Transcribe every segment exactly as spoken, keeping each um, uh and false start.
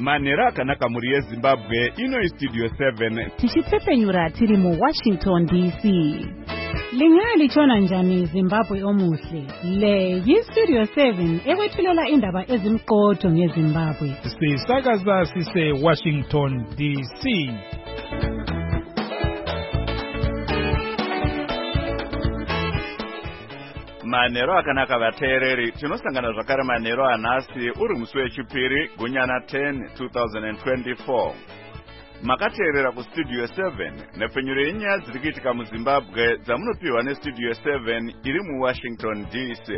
Manera akanaka muri yeZimbabwe ino Studio seven tichitsepenyura tiri mu Washington D C. Lingali chona njani Zimbabwe omuhle. Le yi-Studio seven ekwethulela indaba ezimqotho ngeZimbabwe. Sisakaza sise Washington D C. Manero akanaka vateereri tinosangana zvakare manero anhasi uri musi wechipiri gunyana ten twenty twenty-four. Makateerera kuStudio seven nepfenyuro yenyaya dziri kuitika muZimbabwe dzamunopiwa neStudio seven iri muWashington D C.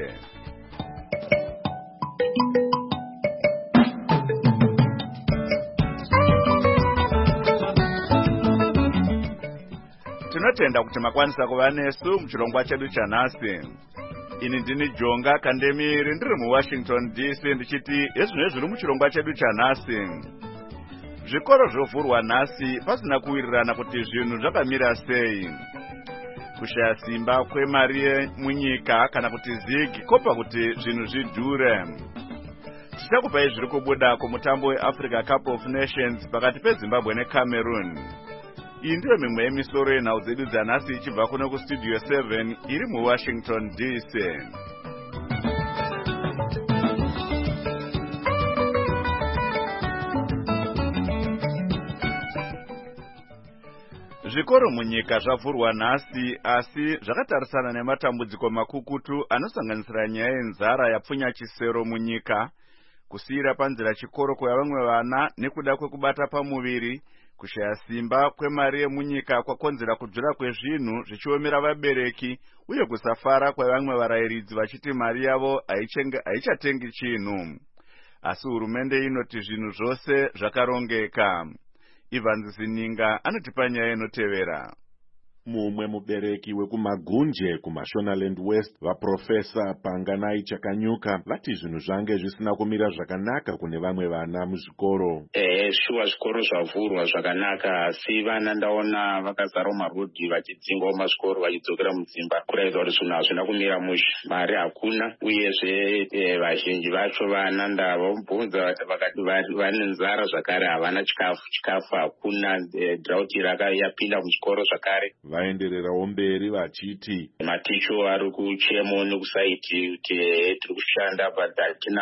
Tinotenda kuti makwanisa kuva nesu muchirongwa chedu chanhasi. Ini ndini Jonga Kandemiri ndiri muWashington D C ndichiti ezvino zviri muchirongwa chedu chanhasi. Zvikoro zvovhurwa nhasi pasina kuwirirana kuti zvinhu zvakamira sei. Kushaya simba kwemari munyika kana kuti zigi kopa kuti zvinhu zvidhure. Tichakupai zviri kubuda kumutambo weAfrica Cup of Nations pakati peZimbabwe neCameroon. Iyi ndiyo mimwe yemisoro yenhau dzedu dzanhasi ichibva kuno kuStudio seven iri muWashington D C. Zvikoro munyika zvavhurwa nhasi asi zvakatarisana nematambudziko makukutu anosanganisira nyaya yenzara yapfunya chisero munyika, kusiyira panzira chikoro kwevamwe vana nekuda kwekubata pamuviri, kushaya simba kwemari yemunyika kwakonzera kudhura kwezvinhu zvichiomera vabereki uye kusafara kwevamwe varayiridzi vachiti mari yavo haichatengi chinhu. Asi hurumende inoti zvinhu zvose zvakarongeka. Ivan Zininga anotipa nyaya inotevera. Mumwe mubereki wekumagunje kuMashonaland West vaprofesa Panganai Chakanyuka vati zvinhu zvange zvisina kumira zvakanaka kune vamwe vana muzvikoro. Eh shuwa zvikoro zvavhurwa zvakanaka asi vana ndaona vakazara mumarodhi vachidzingawo mazvikoro vachidzokera mudzimba kuraiza kuti zvinhu hazvina kumira mushe, mari hakuna uyezve eh, vazhinji vacho vana ndavabvunza vakati vane nzara zvakare havana chikafu chikafu hakuna, eh, drought yapinda muzvikoro zvakare. Vaendererawo mberi vachiti maticho ari kuchemo nekusaiti kuti tiri kushanda but hatina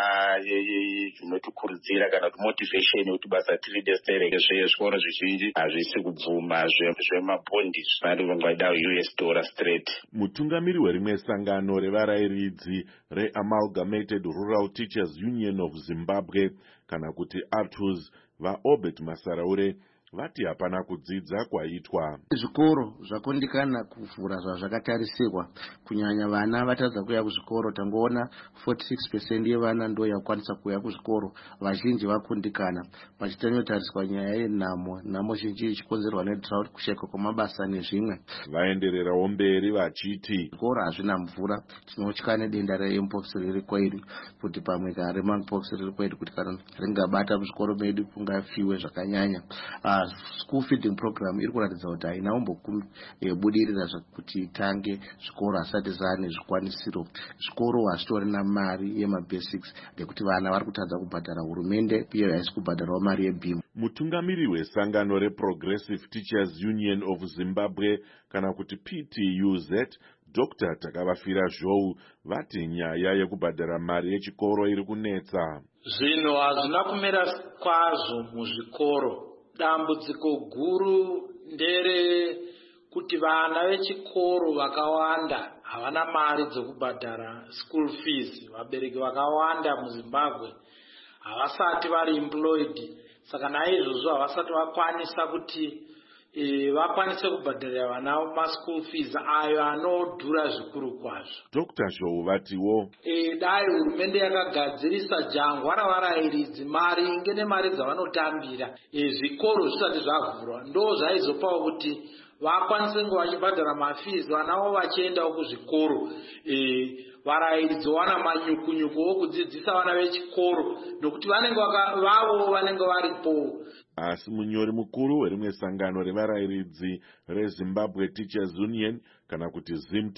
zvinotikurudzira kana kuti motivation kuti basa tiri destereke zvezvikoro zvizhinji hazvisi kubvuma zvemabhondi zvinongwaida U S dollar straight. Mutungamiri werimwe sangano revarayiridzi reAmalgamated Rural Teachers Union of Zimbabwe kana kuti A T U Z vaObert Masaraure vati hapana kudzidza kwaitwa. Zvikoro zvakondikana kuvhura zvazvakatarisirwa kunyanya vana vatadza kuya kuzvikoro. Tangoona forty-six percent yevana ndo yakwanisa kuya kuzvikoro, vazhinji vakondikana pachitanyotariswa nyaya yenhamo nhamo zhinji ichikonzerwa nedrought, kusheka kwamabasa nezvimwe. Vaendererawo mberi vachiti zvikoro hazvina mvura, tinotya nedenda rempox riri kwedu kuti pamwe kare monkeypox riri kwedu kuti kana ringabata muzvikoro medu kungafiwe zvakanyanya. Uh, school feeding program iri kuratidza kuti haina umbobudirira kuti itange zvikoro asati zane zvikwanisiro. Zvikoro hazvitorina mari yemabasics ndekuti vana vari kutadza kubhadhara, hurumende iyo haisi kubhadharawo mari yebhimu. Mutungamiri wesangano reProgressive Teachers Union of Zimbabwe kana kuti P T U Z Doctor Takavafira Zhou vati nyaya yekubhadhara mari yechikoro iri kunetsa. Zvinhu hazvina kumira kwazvo muzvikoro. Dambudziko guru ndere kuti vana vechikoro vakawanda havana mari dzokubhadhara school fees. Vabereki vakawanda muZimbabwe havasati vari employed, saka naizvozvo havasati vakwanisa kuti e, vakwanise kubhadharira vana ma-school fees ayo anodhura zvikuru kwazvo. Doctor Zhou vatiwo e, dai hurumende yakagadzirisa jangwa ravarayiridzi mari inge nemari dzavanotambira e, zvikoro zvisati zvavhurwa ndo zvaizopawo kuti vakwanise ngo vachibhadhara mafees vanavo vachiendawo kuzvikoro. e, varayiridzi wana manyukunyuku wokudzidzisa vana vechikoro nokuti vanenge vavo vanenge varipo. Asi munyori mukuru werimwe sangano revarayiridzi reZimbabwe Teachers Union kana kuti ZIMTA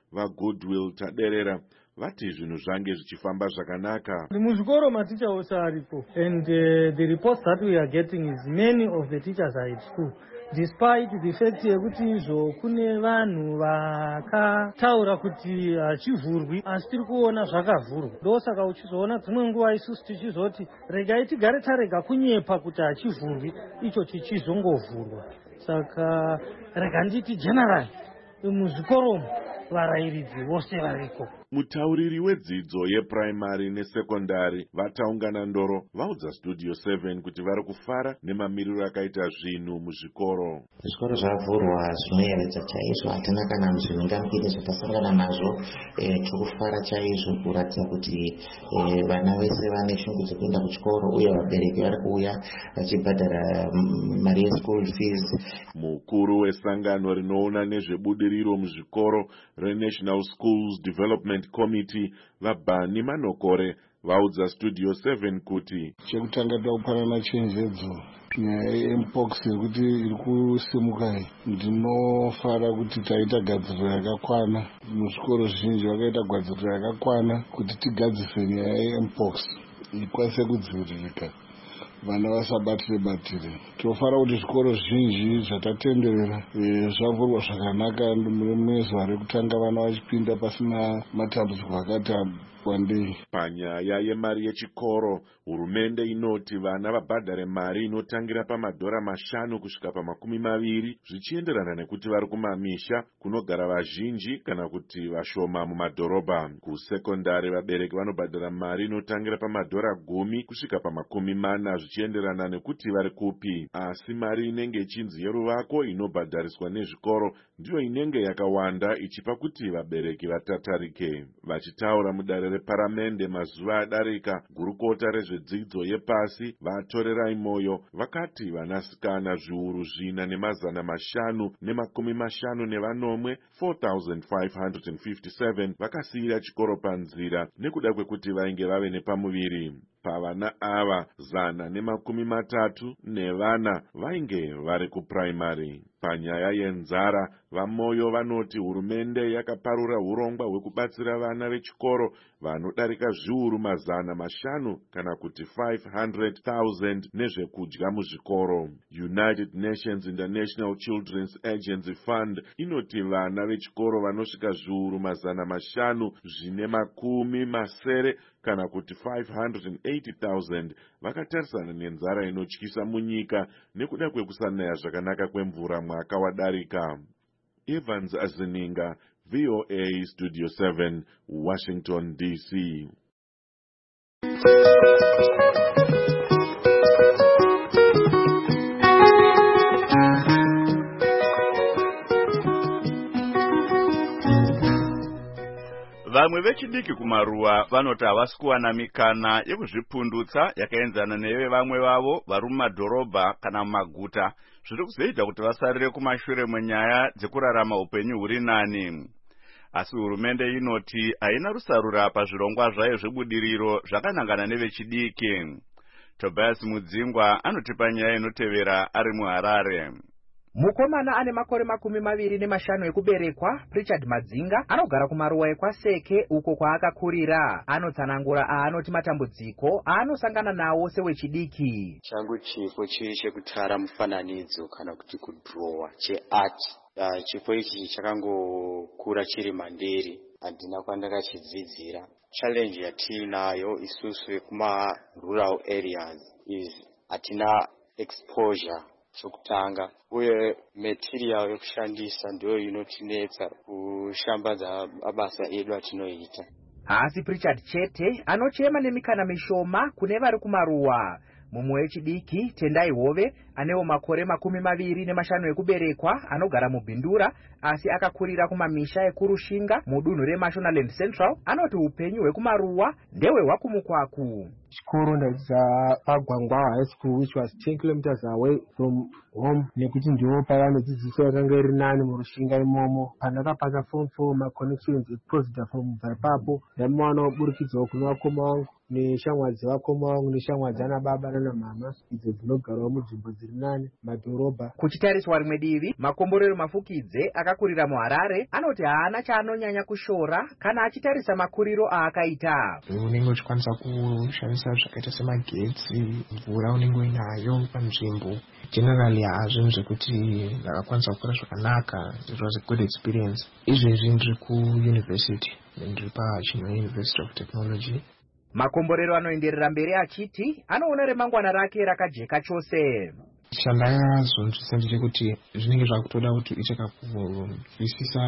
vagoodwill taderera vati zvinhu zvange zvichifamba zvakanaka. Muzvikoro maticha ose aripo, and uh, the reports that we are getting is many of the teachers are at school. Despite the fact yekuti izvo kune vanhu vakataura kuti hachivhurwi asi tiri kuona zvakavhurwa. Ndosaka uchizoona dzimwe nguva isusu tichizoti regai tigare tarega kunyepa kuti hachivhurwi icho chichizongovhurwa. Saka rega nditi general muzvikoro varairidzi vose variko. Mutauriri wedzidzo yeprimary nesekondari vataungana ndoro vaudza Studio seven kuti vari kufara nemamiriro akaita zvinhu muzvikoro. Zvikoro zvavhurwa zvinoyevedza chaizvo, hatina kana zvinengamupini zvakasangana nazvo. Tikufara chaizvo kuratidza kuti vana vese vane shungu dzekuenda kuchikoro uye vabereki vari kuuya vachibhadhara mari yeschool fees. Mukuru wesangano rinoona nezvebudiriro muzvikoro reNational Schools Development Committee vaBhani Manokore vaudza Studio seven kuti chekutanga taupanana chenjedzo nyaya yempox yekuti iri kusimuka iyi. Ndinofara kuti taita gadziriro yakakwana muzvikoro zvinji, vakaita gadziriro yakakwana kuti tigadzise nyaya yempox ikwanise kudziviririka, vana vasabatire batire. Tofara kuti zvikoro zvinji zvatatenderera zvavhurwa zvakanaka muzuva rekutanga vana vachipinda pasina matambudziko akati wandei. Panyaya yemari yechikoro, hurumende inoti vana vabhadhare mari inotangira pamadhora mashanu kusvika pamakumi maviri zvichienderana nekuti vari kumamisha kunogara vazhinji kana kuti vashoma mumadhorobha. Kusekondari vabereki vanobhadhara mari inotangira pamadhora gumi kusvika pamakumi mana zvichienderana nekuti vari kupi. Asi mari inenge ichinzi yeruvako inobhadhariswa nezvikoro ndiyo inenge yakawanda ichipa kuti vabereki vatatarike. Vachitaura mudare reparamende mazuva adarika, gurukota rezvedzidzo yepasi vatorera imoyo vakati vanasikana zviuru zvina nemazana mashanu nemakumi mashanu nevanomwe four thousand five hundred fifty-seven vakasiyira chikoro panzira nekuda kwekuti vainge vave nepamuviri. Pavana ava zana nemakumi matatu nevana vainge vari kuprimary. Panyaya yenzara, vamoyo vanoti hurumende yakaparura hurongwa hwekubatsira vana vechikoro vanodarika zviuru mazana mashanu kana kuti five hundred thousand nezvekudya muzvikoro. United Nations International Children's Agency Fund inoti vana vechikoro vanosvika zviuru mazana mashanu zvine makumi masere kana kuti five hundred eighty thousand vakatarisana nenzara inotyisa munyika nekuda kwekusanaya zvakanaka kwemvura mwaka wadarika. Evans Azininga, V O A Studio seven, Washington D C. Vamwe vechidiki kumaruwa vanoti havasi kuwana mikana yekuzvipundutsa yakaenzana neve vamwe vavo vari mumadhorobha kana mumaguta, zviri kuzoita kuti vasarire kumashure munyaya dzekurarama upenyu huri nani. Asi hurumende inoti haina rusarura pazvirongwa zvayo zvebudiriro zvakanangana nevechidiki. Tobias Mudzingwa anotipa nyaya inotevera ari muHarare. Mukomana ane makore makumi maviri nemashanu ekuberekwa, Richard Madzinga, anogara kumaruwa ekwaseke uko kwaakakurira. Anotsanangura aanoti matambudziko aanosangana nawo sewechidiki. Changu chipo chiri chekutara mufananidzo kana kuti kudrowa cheart. Uh, chipo ichi chakangokura chiri manderi, handina kwandakachidzidzira. Challenge yatinayo isusu yekuma rural areas is hatina exposure chokutanga, uye material yekushandisa ndiyo inotinetsa kushambadza mabasa edu atinoita. Asi Richard Chete anochema nemikana mishoma kune vari kumaruwa. Mumwe wechidiki Tendai Hove anewo makore makumi maviri nemashanu ekuberekwa, anogara muBhindura asi akakurira kumamisha ekurushinga mudunhu reMashonaland Central, anoti upenyu hwekumaruwa ndewe hwakumukwaku. chikoro ndaita paGwangwa High School, which was ten kilometers away from home, nekuti ndiwo pavanodzidzisa yakanga iri nani murushinga imomo. Pandakapasa form four, ma connections depositor from ipapo ndaimawana kuburikidzawo kune vakoma vangu neshamwari dzevakoma vangu neshamwari dzana baba nana mama idzo dzinogarawo munzvimbo dziri nani madhorobha. Kuchitariswa rimwe divi, Makomborero Mafukidze akakurira muHarare anoti haana chaanonyanya kushora kana achitarisa makuriro aakaita. Unenge uchikwanisa kushandisa zvakaita semagetsi, mvura unenge uinayo panzvimbo. Generally hazvinhu zvekuti ndakakwanisa kukura zvakanaka. It was a good experience. Izvezvi ndiri kuuniversity, ndiri paChinwe University of Technology. Makomborero anoenderera mberi achiti anoona remangwana rake rakajeka chose. Chandakazonzwisa ndechekuti zvinenge zvakutoda kuti uite kakunzwisisa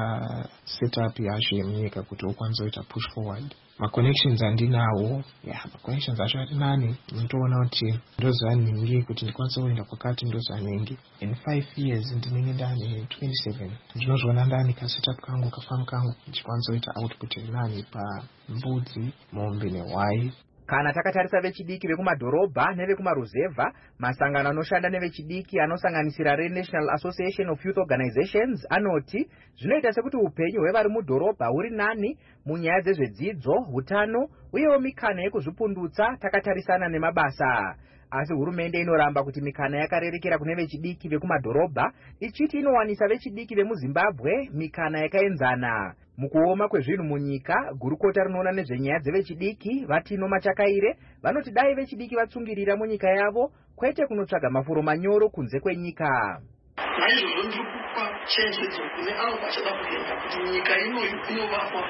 setup yacho yemunyika kuti ukwanise kuita push forward. Ma-connections andinawo, yeah, ma-connections acho ari nani. Unotoona kuti ndoziva nhingi kuti ndikwanise kuenda kwakati ndoziva nhingi. In five years ndinenge ndane twenty-seven. Ndinozviona ndani kasetup kangu kafamu kangu ndichikwanisa kuita output iri nani pambudzi, mombe nehwai. Kana takatarisa vechidiki vekumadhorobha nevekumaruzevha, masangano anoshanda nevechidiki anosanganisira reNational Association of Youth Organizations anoti zvinoita sekuti upenyu hwevari mudhorobha huri nani munyaya dzezvedzidzo, hutano uyewo mikana yekuzvipundutsa takatarisana nemabasa. Asi hurumende inoramba kuti mikana yakarerekera kune vechidiki vekumadhorobha, ichiti inowanisa vechidiki vemuZimbabwe mikana yakaenzana. Mukuoma kwezvinhu munyika, gurukota rinoona nezvenyaya dzevechidiki Vatino Machakaire vanoti dai vechidiki vatsungirira munyika yavo kwete kunotsvaga mafuro manyoro kunze kwenyika. Naizvozvo ndiri kupa chenjedzo kune avo vachada kuenda kuti nyika inoyi inovakwa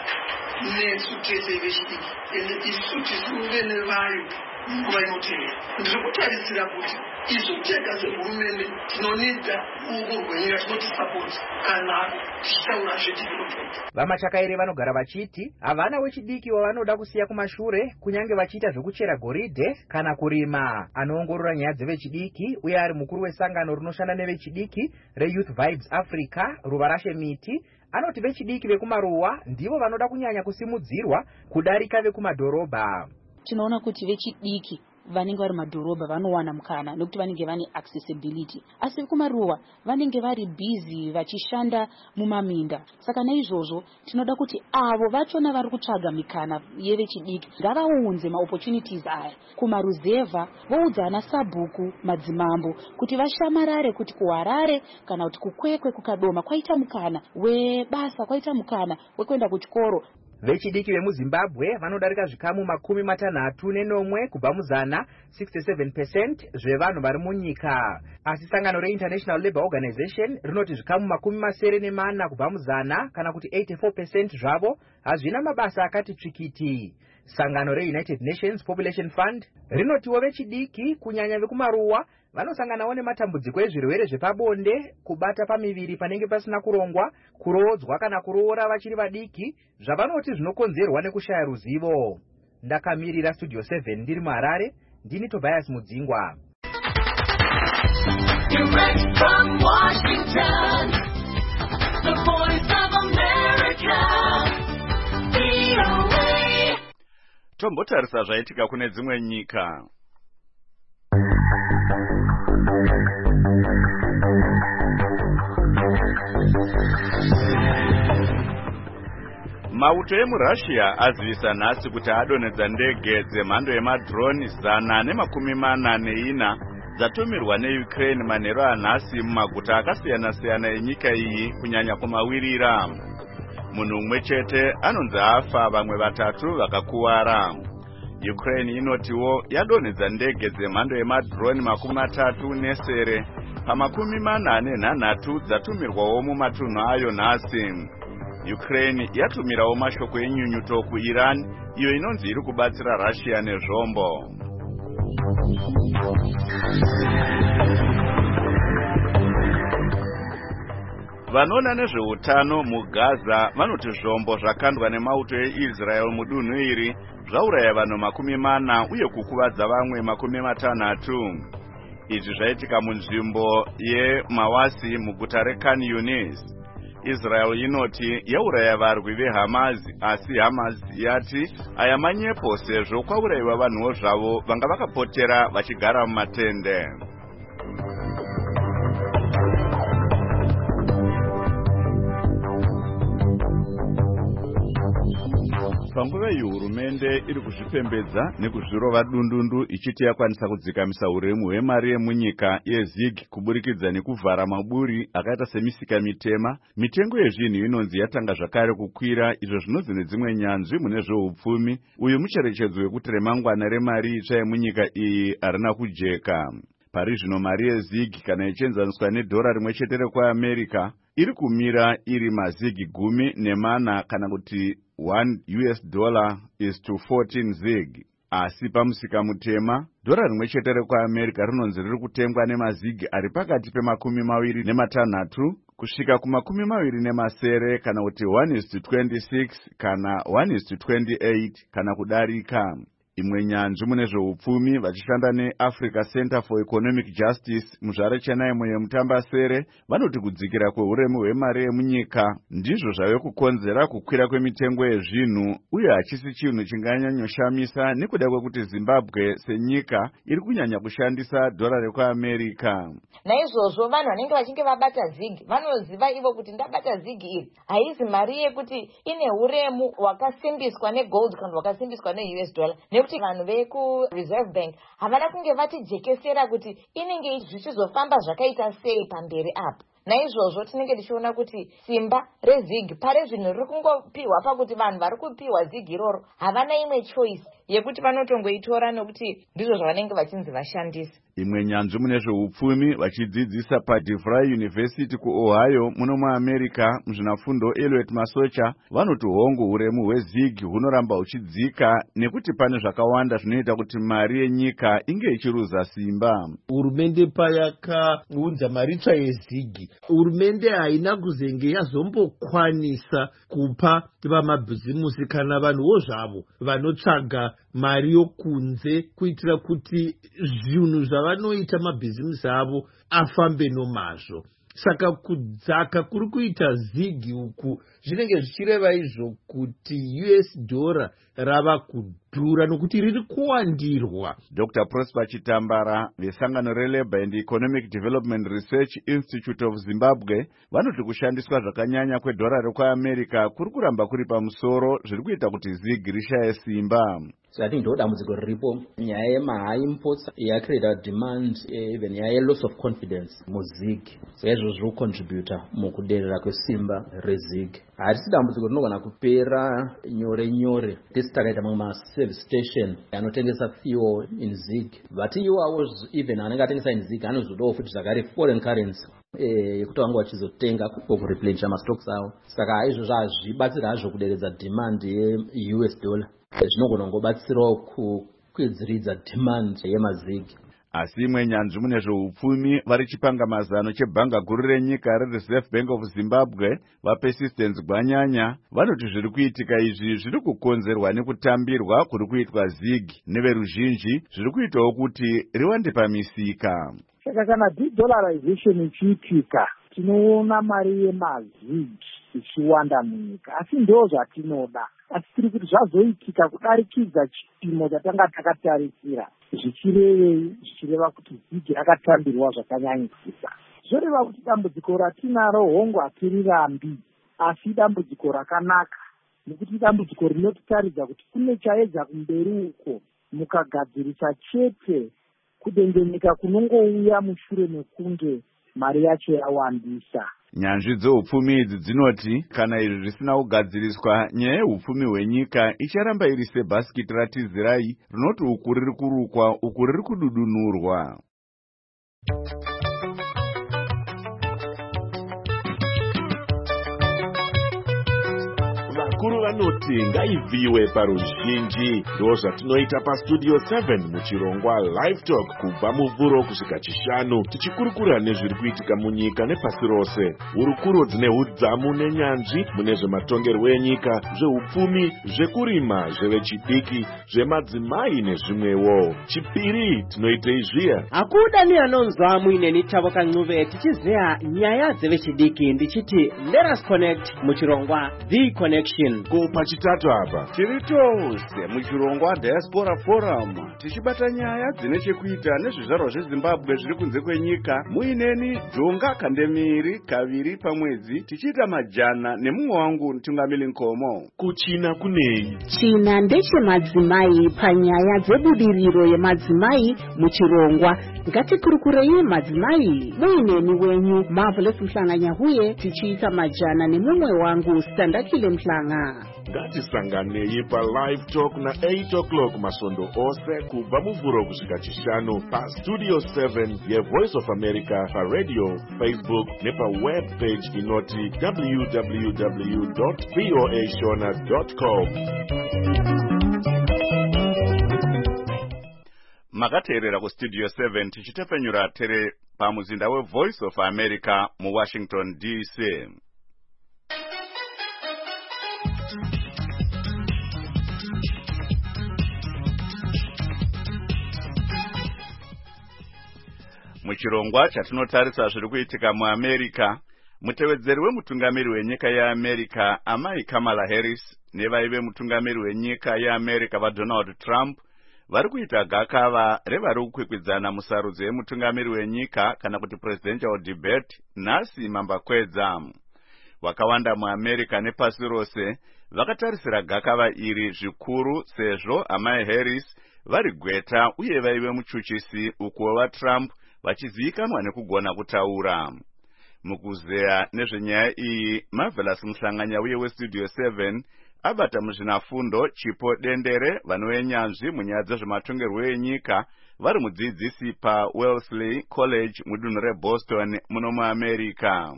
nesu tese vechidiki, ende isu tisiuve nevayo nguva inotevera. Ndiri kutarisira kuti izvo tega sehurumende tinonida ruoko rwenyika tinotisapoti kana tichitaura zvedevelopment. VaMachakaire vanogara vachiti havana wechidiki wavanoda kusiya kumashure kunyange vachiita zvekuchera goridhe kana kurima. Anoongorora nyaya dzevechidiki uye ari mukuru wesangano rinoshanda nevechidiki reYouth Vibes Africa, Ruvarashe Miti, anoti vechidiki vekumaruwa ndivo vanoda kunyanya kusimudzirwa kudarika vekumadhorobha. Tinoona kuti vechidiki vanenge vari madhorobha vanowana mukana nekuti vanenge vane accessibility, asi kumaruwa vanenge vari busy vachishanda mumaminda. Saka naizvozvo tinoda kuti avo vachona vari kutsvaga mikana yevechidiki ngavaunze maopportunities aya kumaruzevha, voudza ana sabhuku madzimambo kuti vashamarare kuti kuHarare kana kuti kuKwekwe kukadoma kwaita mukana webasa, kwaita mukana wekuenda kuchikoro. Vechidiki vemuZimbabwe vanodarika zvikamu makumi matanhatu nenomwe kubva muzana sixty-seven percent zvevanhu vari munyika. Asi sangano reInternational Labour Organization rinoti zvikamu makumi masere nemana kubva muzana kana kuti eighty-four percent zvavo hazvina mabasa akati tsvikiti. Sangano reUnited Nations Population Fund rinotiwo vechidiki kunyanya vekumaruwa vanosanganawo nematambudziko ezvirwere zvepabonde, kubata pamiviri panenge pasina kurongwa, kurodzwa kana kuroora vachiri vadiki, zvavanoti zvinokonzerwa nekushaya ruzivo. Ndakamirira Studio seven ndiri muHarare, ndini Tobias Mudzingwa. Direct from Washington, the voice of America, V O A. Tombotarisa zvaitika kune dzimwe nyika. Mauto emuRussia azivisa nhasi kuti adonedza ndege dzemhando yemadroni zana nemakumi mana neina dzatumirwa neUkraine manheru anhasi mumaguta akasiyana-siyana enyika iyi kunyanya kumawirira. Munhu umwe chete anonzi afa, vamwe vatatu vakakuwara. Ukraine inotiwo yadonedza ndege dzemhando yemadroni makumi matatu nesere pamakumi mana nenhanhatu dzatumirwawo mumatunhu ayo nhasi. Ukraine yatumirawo mashoko enyunyuto kuIran, iyo inonzi iri kubatsira Russia nezvombo. Vanoona nezveutano muGaza vanoti zvombo zvakandwa nemauto eIsrael mudunhu iri zvauraya vanhu makumi mana uye kukuvadza vamwe makumi matanhatu. Izvi zvaitika munzvimbo yeMawasi muguta reKhan Yunis. Israel inoti yauraya varwi veHamas, asi Hamas yati aya manyepo sezvo kwaurayiwa vanhuwo zvavo vanga vakapotera vachigara mumatende. Panguva iyi hurumende iri kuzvipembedza nekuzvirova dundundu ichiti yakwanisa kudzikamisa uremu hwemari yemunyika yeZig kuburikidza nekuvhara maburi akaita semisika mitema. Mitengo yezvinhu inonzi yatanga zvakare kukwira, izvo zvinonzi nedzimwe nyanzvi mune zveupfumi. Uyu mucherechedzo wekuti remangwana remari itsva yemunyika iyi harina kujeka. Pari zvino mari yeZig kana ichienzaniswa nedhora rimwe chete rekwaAmerica iri kumira iri mazigi gumi nemana kana kuti one U S dollar is to fourteen zig. Asi pamusika mutema, dhora rimwe chete rekwaAmerica rinonzi riri kutengwa nemazigi ari pakati pemakumi maviri nematanhatu kusvika kumakumi maviri nemasere kana kuti one is to twenty-six kana one is to twenty-eight kana kudarika. Imwe nyanzvi mune zveupfumi vachishanda neAfrica Center for Economic Justice muzvare chenaimo yemutambasere vanoti kudzikira kwehuremu hwemari yemunyika ndizvo zvave kukonzera kukwira kwemitengo yezvinhu, uye hachisi chinhu chinganyanyoshamisa nekuda kwekuti Zimbabwe senyika iri kunyanya kushandisa dhora rekwaAmerica. Naizvozvo vanhu vanenge vachinge vabata zigi vanoziva ivo kuti ndabata zigi iri haizi mari yekuti ine huremu hwakasimbiswa negold kana hwakasimbiswa neU S dollar, nekuti vanhu vekuReserve Bank havana kunge vatijekesera kuti inenge zvichizofamba zvakaita sei pamberi apo. Naizvozvo tinenge tichiona kuti simba rezig pare zvinhu riri kungopiwa pakuti vanhu vari kupiwa zig iroro havana imwe choice yekuti vanotongoitora nokuti ndizvo zvavanenge vachinzi vashandisa. Imwe nyanzvi mune zveupfumi vachidzidzisa paDeVry University kuOhio muno muAmerica muzvinafundo Elliot Masocha vanoti hongu huremu hwezig hunoramba huchidzika nekuti pane zvakawanda zvinoita kuti mari yenyika inge ichiruza simba. Hurumende payakaunza mari itsva yezig, hurumende haina kuzenge yazombokwanisa kupa vamabhizimusi kana vanhuwo zvavo vanotsvaga mari yokunze kuitira kuti zvinhu zvavanoita mabhizimusi avo afambe nomazvo. Saka kudzaka kuri kuita zigi uku zvinenge zvichireva izvo kuti U S dollar rava kudhura nokuti riri kuwandirwa. Doctor Prosper Chitambara vesangano reLabour and Economic Development Research Institute of Zimbabwe vanoti kushandiswa zvakanyanya kwedhora rekwaAmerica kuri kuramba kuri pamusoro zviri kuita kuti zig rishaye simba. So I think ndo dambudziko riripo nyaya yema imports yakreda demand even nyaya loss of confidence muzig, so izvo zviri contributor mukuderera kwesimba rezig. Harisi dambudziko rinogona kupera nyore nyore tesi takaita mamwe maservice station anotengesa fuel in zig, but iwawo even anenge atengesa in zig anozodawo futi zvakare foreign currency yekuti vange vachizotenga kureplanisha mastocks avo. Saka izvozvo hazvibatsira hazvo kuderedza demand yeU S dollar, zvinogona kungobatsirawo kukwidziridza demand yemazig. Asi imwe nyanzvi mune zveupfumi vari chipanga mazano chebhanga guru renyika reReserve Bank of Zimbabwe vaPersistence Gwanyanya vanoti zviri kuitika izvi zviri kukonzerwa nekutambirwa kuri kuitwa zig neveruzhinji zviri kuitawo kuti riwande pamisika. Saka kana de-dollarization ichiitika tinoona mari yemazig ichiwanda munyika, asi ndo zvatinoda. Asi tiri kuti zvazoitika kudarikidza chipimo chatanga takatarisira zvichirevei, zvichireva kuti zigi rakatambirwa zvakanyanyisisa. Zvoreva kuti dambudziko ratinaro hongu hatiri rambi, asi dambudziko rakanaka, nekuti dambudziko rinotitaridza kuti kune chaedza kumberi uko mukagadzirisa chete kudengenyeka kunongouya mushure mekunge mari yacho yawandisa. Nyanzvi dzeupfumi idzi dzinoti kana izvi zvisina kugadziriswa nyaya yeupfumi hwenyika icharamba iri sebhasikiti ratizirai rinoti uku riri kurukwa uku riri kududunurwa. vakuru vanoti ngaivhiwe paruzhinji. Ndo zvatinoita pastudio seven muchirongwa live talk kubva muvhuro kusvika chishanu, tichikurukura nezviri kuitika munyika nepasi rose. Hurukuro dzine udzamu nenyanzvi mune zvematongerwo enyika, zveupfumi, zvekurima, zvevechidiki, zvemadzimai nezvimwewo. Chipiri tinoitei zviya. Akuda ni anonzwa muine nitavo kan'uve tichizeya nyaya dzevechidiki ndichiti let us connect muchirongwa the connection. Ko pachitatu apa tiri tose muchirongwa diaspora forum tichibata nyaya dzine chekuita nezvizvarwa zvezimbabwe zviri kunze kwenyika. Muineni Jonga Kandemiri kaviri pamwedzi tichiita majana nemumwe wangu Tungamili Nkomo. Kuchina kunei? China ndechemadzimai panyaya dzebudiriro yemadzimai muchirongwa. Ngatikurukurei madzimai. Muineni wenyu Marvelous Mhlanga huye tichiita majana nemumwe wangu Standakile Mhlanga. Ngatisanganei pa live talk na eight o'clock masondo ose kubva muvhuro kusvika chishanu pa Studio seven ye Voice of America pa radio, Facebook nepa web page inoti w w w dot voa shona dot com. Makateerera ku Studio seven tichitepfenyura tere pamuzinda we Voice of America mu Washington D C. Muchirongwa chatinotarisa zviri kuitika muAmerica, mutevedzeri wemutungamiri wenyika yeAmerica amai Kamala Harris nevaive mutungamiri wenyika yeAmerica vaDonald Trump vari kuita gakava revari kukwikwidzana musarudzo yemutungamiri wenyika kana kuti presidential debate nhasi mambakwedza. Vakawanda muAmerica nepasi rose vakatarisira gakava iri zvikuru sezvo amai Harris vari gweta uye vaive muchuchisi uko vaTrump vachizivikanwa nekugona kutaura. Mukuzeya nezvenyaya iyi, Marvelous Mhlanga uye weStudio seven abata muzvinafundo Chipo Dendere vanoenyanzvi munyaya dzezvematongerwo enyika vari mudzidzisi pa Wellesley College mudunhu reBoston muno muAmerica.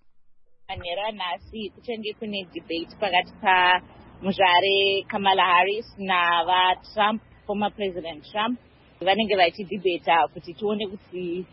Manhero nhasi kuchange kune debate pakati pa muzvare Kamala Harris navaTrump, former President Trump. Vanenge vachidebata kuti tione kuti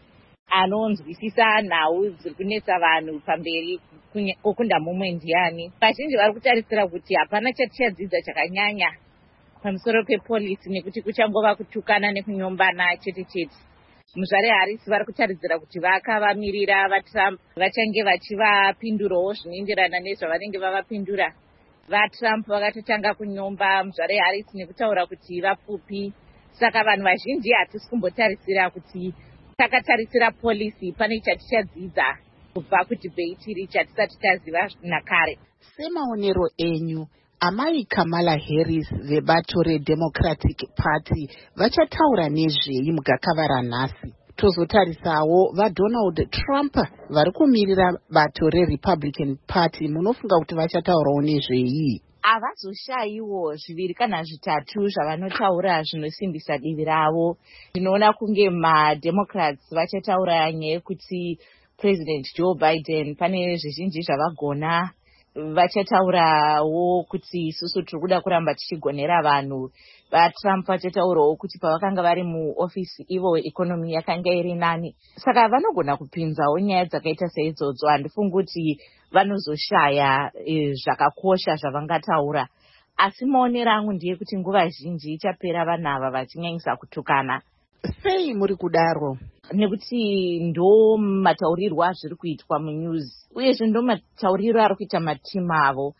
anonzwisisa nhau dziri kunetsa vanhu pamberi kokunda mumwe ndiani. Vazhinji vari kutarisira kuti hapana chatichadzidza chakanyanya pamusoro pepolisi nekuti kuchangova kutukana nekunyombana chete chete. Muzvare Harris vari kutarisira kuti vakavamirira vaTrump vachange vachivapindurawo zvinoenderana nezvavanenge vavapindura. VaTrump vakatotanga kunyomba muzvare Harris nekutaura kuti vapfupi. Saka vanhu vazhinji hatisi kumbotarisira kuti takatarisira polisi pane chatichadzidza kubva kudebate iri chatisati taziva nakare. Semaonero enyu, amai Kamala Harris vebato reDemocratic Party vachataura nezvei mugakava ranhasi? Tozotarisawo vaDonald Trump vari kumirira bato reRepublican Party, munofunga kuti vachataurawo nezvei? Havazoshayiwo zviviri kana zvitatu zvavanotaura zvinosimbisa divi ravo. Tinoona kunge maDemocrats vachataura nyaya yekuti President Joe Biden pane zvizhinji zvavagona. Vachataurawo kuti isusu tiri kuda kuramba tichigonera vanhu. VaTrump vachataurawo kuti pavakanga vari muofisi ivo ikonomi yakanga iri nani. Saka vanogona kupinzawo nyaya dzakaita seidzodzo. Handifungi kuti vanozoshaya e, zvakakosha zvavangataura. Asi maonero angu ndiye kuti nguva zhinji ichapera vanhu ava vachinyanyisa kutukana. Sei muri kudaro? Nekuti ndo mataurirwo azviri kuitwa munews. Uyezve ndo matauriro ari kuita matimu avo.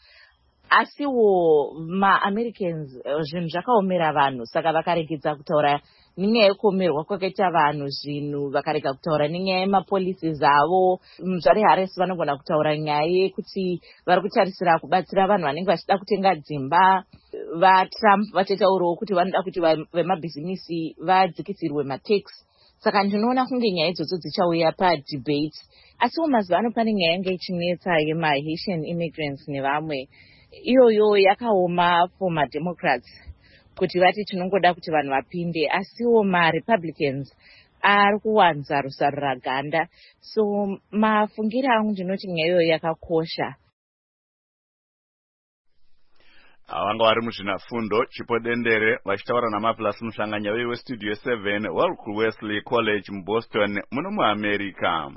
Asiwo maAmericans zvinhu zvakaomera vanhu, saka vakaregedza kutaura nenyaya yekuomerwa kwakaita vanhu zvinhu, vakarega kutaura nenyaya yemapolisi avo. Muzvare Harris vanogona kutaura nyaya yekuti vari kutarisira kubatsira vanhu vanenge vachida kutenga dzimba. VaTrump vachataurawo kuti vanoda kuti vemabhizimisi vadzikisirwe matax. Saka ndinoona kunge nyaya idzodzo dzichauya padebate. Asiwo mazuva ano pane nyaya yanga ichinetsa yemaHaitian immigrants nevamwe. Iyoyo yakaoma for maDemocrats kuti vati tinongoda kuti vanhu vapinde, asiwo maRepublicans ari kuwanza rusarura ganda. So mafungiro angu ndinoti nyaya iyoyo yakakosha. avanga vari muzvinafundo chipo dendere vachitaura namapulasi muhlanganya westudio seven vari kuwesley college muboston muno muamerica.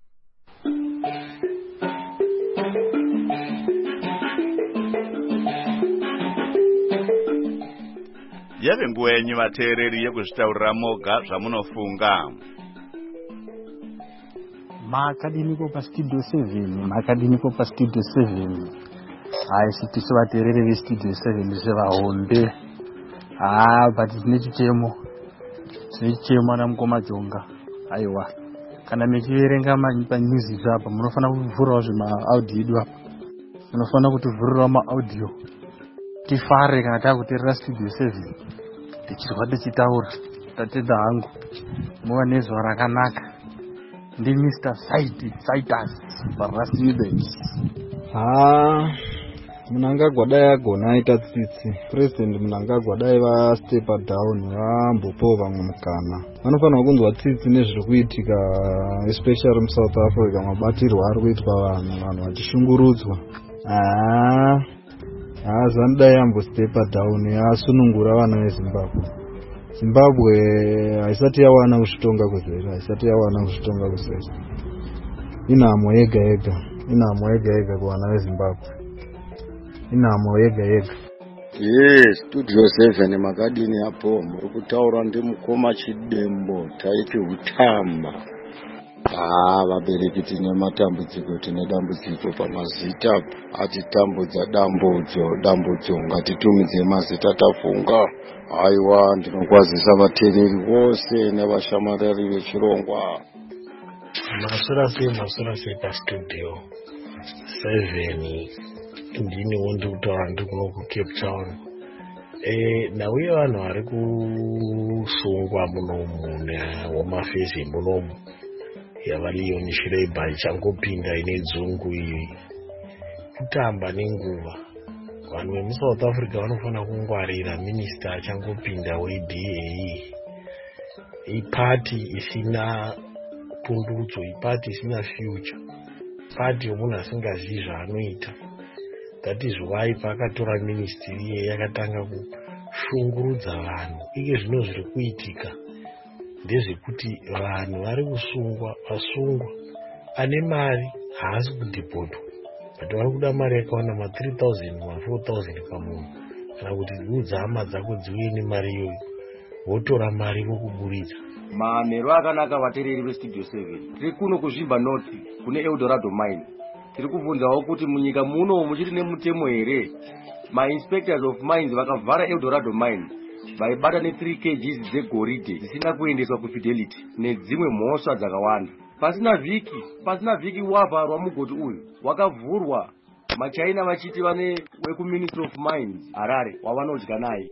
yave nguva yenyu vateereri yekuzvitaurira moga zvamunofunga. makadiniko pastudio seven makadiniko pastudio seven haisi tisu vateereri vestudio seven zvevahombe haa but tine chichemo tine chichemo ana mukoma jonga. Aiwa kana mechiverenga panyuzi zvapa munofanira kuvhurirawo zvemaaudio edu apa munofanira kutivhurirawo maaudio tifare kana taakuteerera studio seven tichirwa tichitaura tatedza hangu muva nezuva rakanaka. Ndi mister Saidi Saitas Parasibet. Ah, Mnangagwa dai agona aita tsitsi. President Mnangagwa dai va step down vambopo vamwe mukana. Vanofanira kunzwa tsitsi nezviri kuitika especially mu South Africa mabatirwa ari kuitwa vanhu vanhu vachishungurudzwa. Ah, ah zandai ambo step down yasunungura vana veZimbabwe. Zimbabwe haisati yawana kuzvitonga kuzvera haisati yawana kuzvitonga kuzvera inamo yega yega inamo yega yega kuwana veZimbabwe inamo yega yega. Yes, studio seven makadini hapo muri kutaura ndi mukoma Chidembo taiti Hutamba. Ah, vabereki tine matambudziko tine dambudziko pamazita atitambudza dambudzo dambudzo ngatitumidze mazita tafunga. Aiwa ndinokwazisa vateereri vose nevashamarari vechirongwa. Masura sei masura sei pastudio seven ndiniwo ndiri kutaura ndiri kuno kuCape Town. Eh, nauye vanhu vari kusungwa munomu nehomafesi munomu yavalioni shireba ichangopinda ine dzungu iyi kutamba nenguva. Vanhu vemuSouth Africa vanofanira kungwarira minista achangopinda weD A. Ipati isina pundutso, ipati isina future, pati yomunhu asingazivi zvaanoita. That is why pakatora ministry iye yakatanga kushungurudza vanhu. Ike zvino zviri kuitika ndezvekuti vanhu vari kusungwa vasungwa ane mari haasi kudhipotwa but vari kuda mari yakawanda ma three thousand ma four thousand pamunhu kana kuti udzama dzako dziuye nemari iyoyo votora mari vokuburitsa. Manheru akanaka vateereri vestudio seven tiri kuno kuzvimba north kune Eldorado mine. Tiri kubvunzawo kuti munyika muno muchiri nemutemo here ma-inspectors of mines vakavhara Eldorado mine vaibata ne three kilograms dzegoridhe dzisina kuendeswa kufidelity nedzimwe mhosva dzakawanda. Pasina vhiki pasina vhiki wavharwa mugoti uyu wakavhurwa machaina vachiti vane wekuministry of mines Harare wavanodya naye.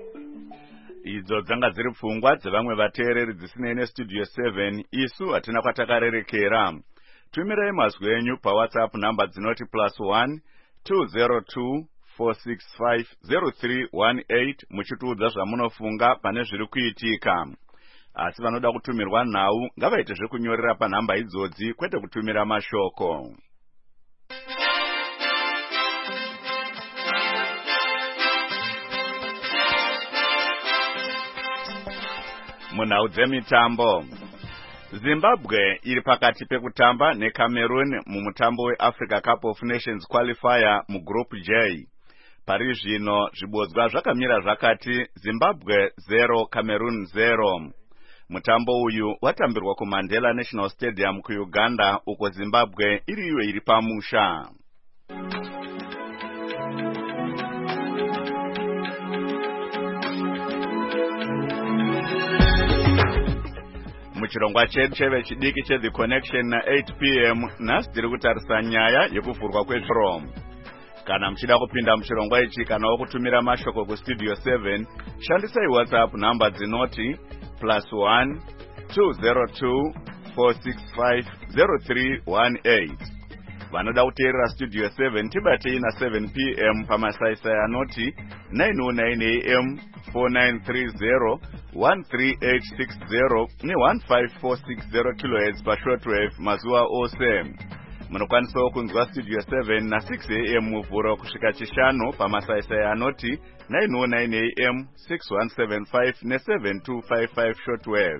Idzo dzanga dziri pfungwa dzevamwe vateereri dzisinei nestudio seven. Isu hatina kwatakarerekera. Tumirai mazwi enyu pawhatsapp namba dzinoti plus one two zero two four six five zero three one eight muchitiudza zvamunofunga pane zviri kuitika. Asi vanoda kutumirwa nhau ngavaite zvekunyorera panhamba idzodzi kwete kutumira mashoko. Munhau dzemitambo. Zimbabwe iri pakati pekutamba neCameroon mumutambo weAfrica Cup of Nations qualifier mugroup J. Pari zvino zvibodzwa zvakamira zvakati Zimbabwe zero Cameroon zero. Mutambo uyu watambirwa kuMandela National Stadium kuUganda uko Zimbabwe iri iwe iri pamusha. Muchirongwa chedu chevechidiki cheThe Connection na eight p m nhasi tiri kutarisa nyaya yekuvhurwa kweChrome. Kana muchida kupinda muchirongwa ichi kana kutumira mashoko kustudio seven, shandisai WhatsApp namba dzinoti plus one two zero two four six five zero three one eight. Vanoda kuteerera studio seven tibatei na seven p m pamasaisai anoti nine oh nine a m four nine three zero one three eight six zero ne one five four six zero kilohertz pashortwave mazuva ose. munokwanisawo kunzwa Studio seven na six a m muvhuro kusvika chishanu pamasaisai anoti nine oh nine a m, six one seven five ne seven two five five shortwave.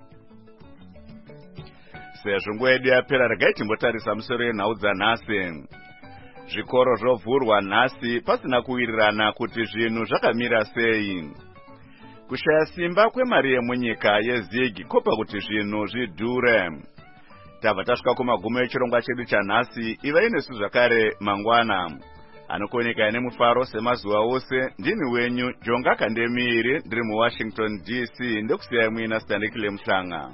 Sezvo nguva yedu yapera, regai timbotarisa musoro yenhau dzanhasi. Zvikoro zvovhurwa nhasi pasina kuwirirana kuti zvinhu zvakamira sei. Kushaya simba kwemari yemunyika yezig kopa kuti zvinhu zvidhure. Tabva tasvika kumagumo echirongwa chedu chanhasi. Ivai nesu zvakare mangwana anokoneka nemufaro semazuva ose. Ndini wenyu Jonga Kandemiri, ndiri muWashington D C, ndokusiyai muina Standekile Mhlanga.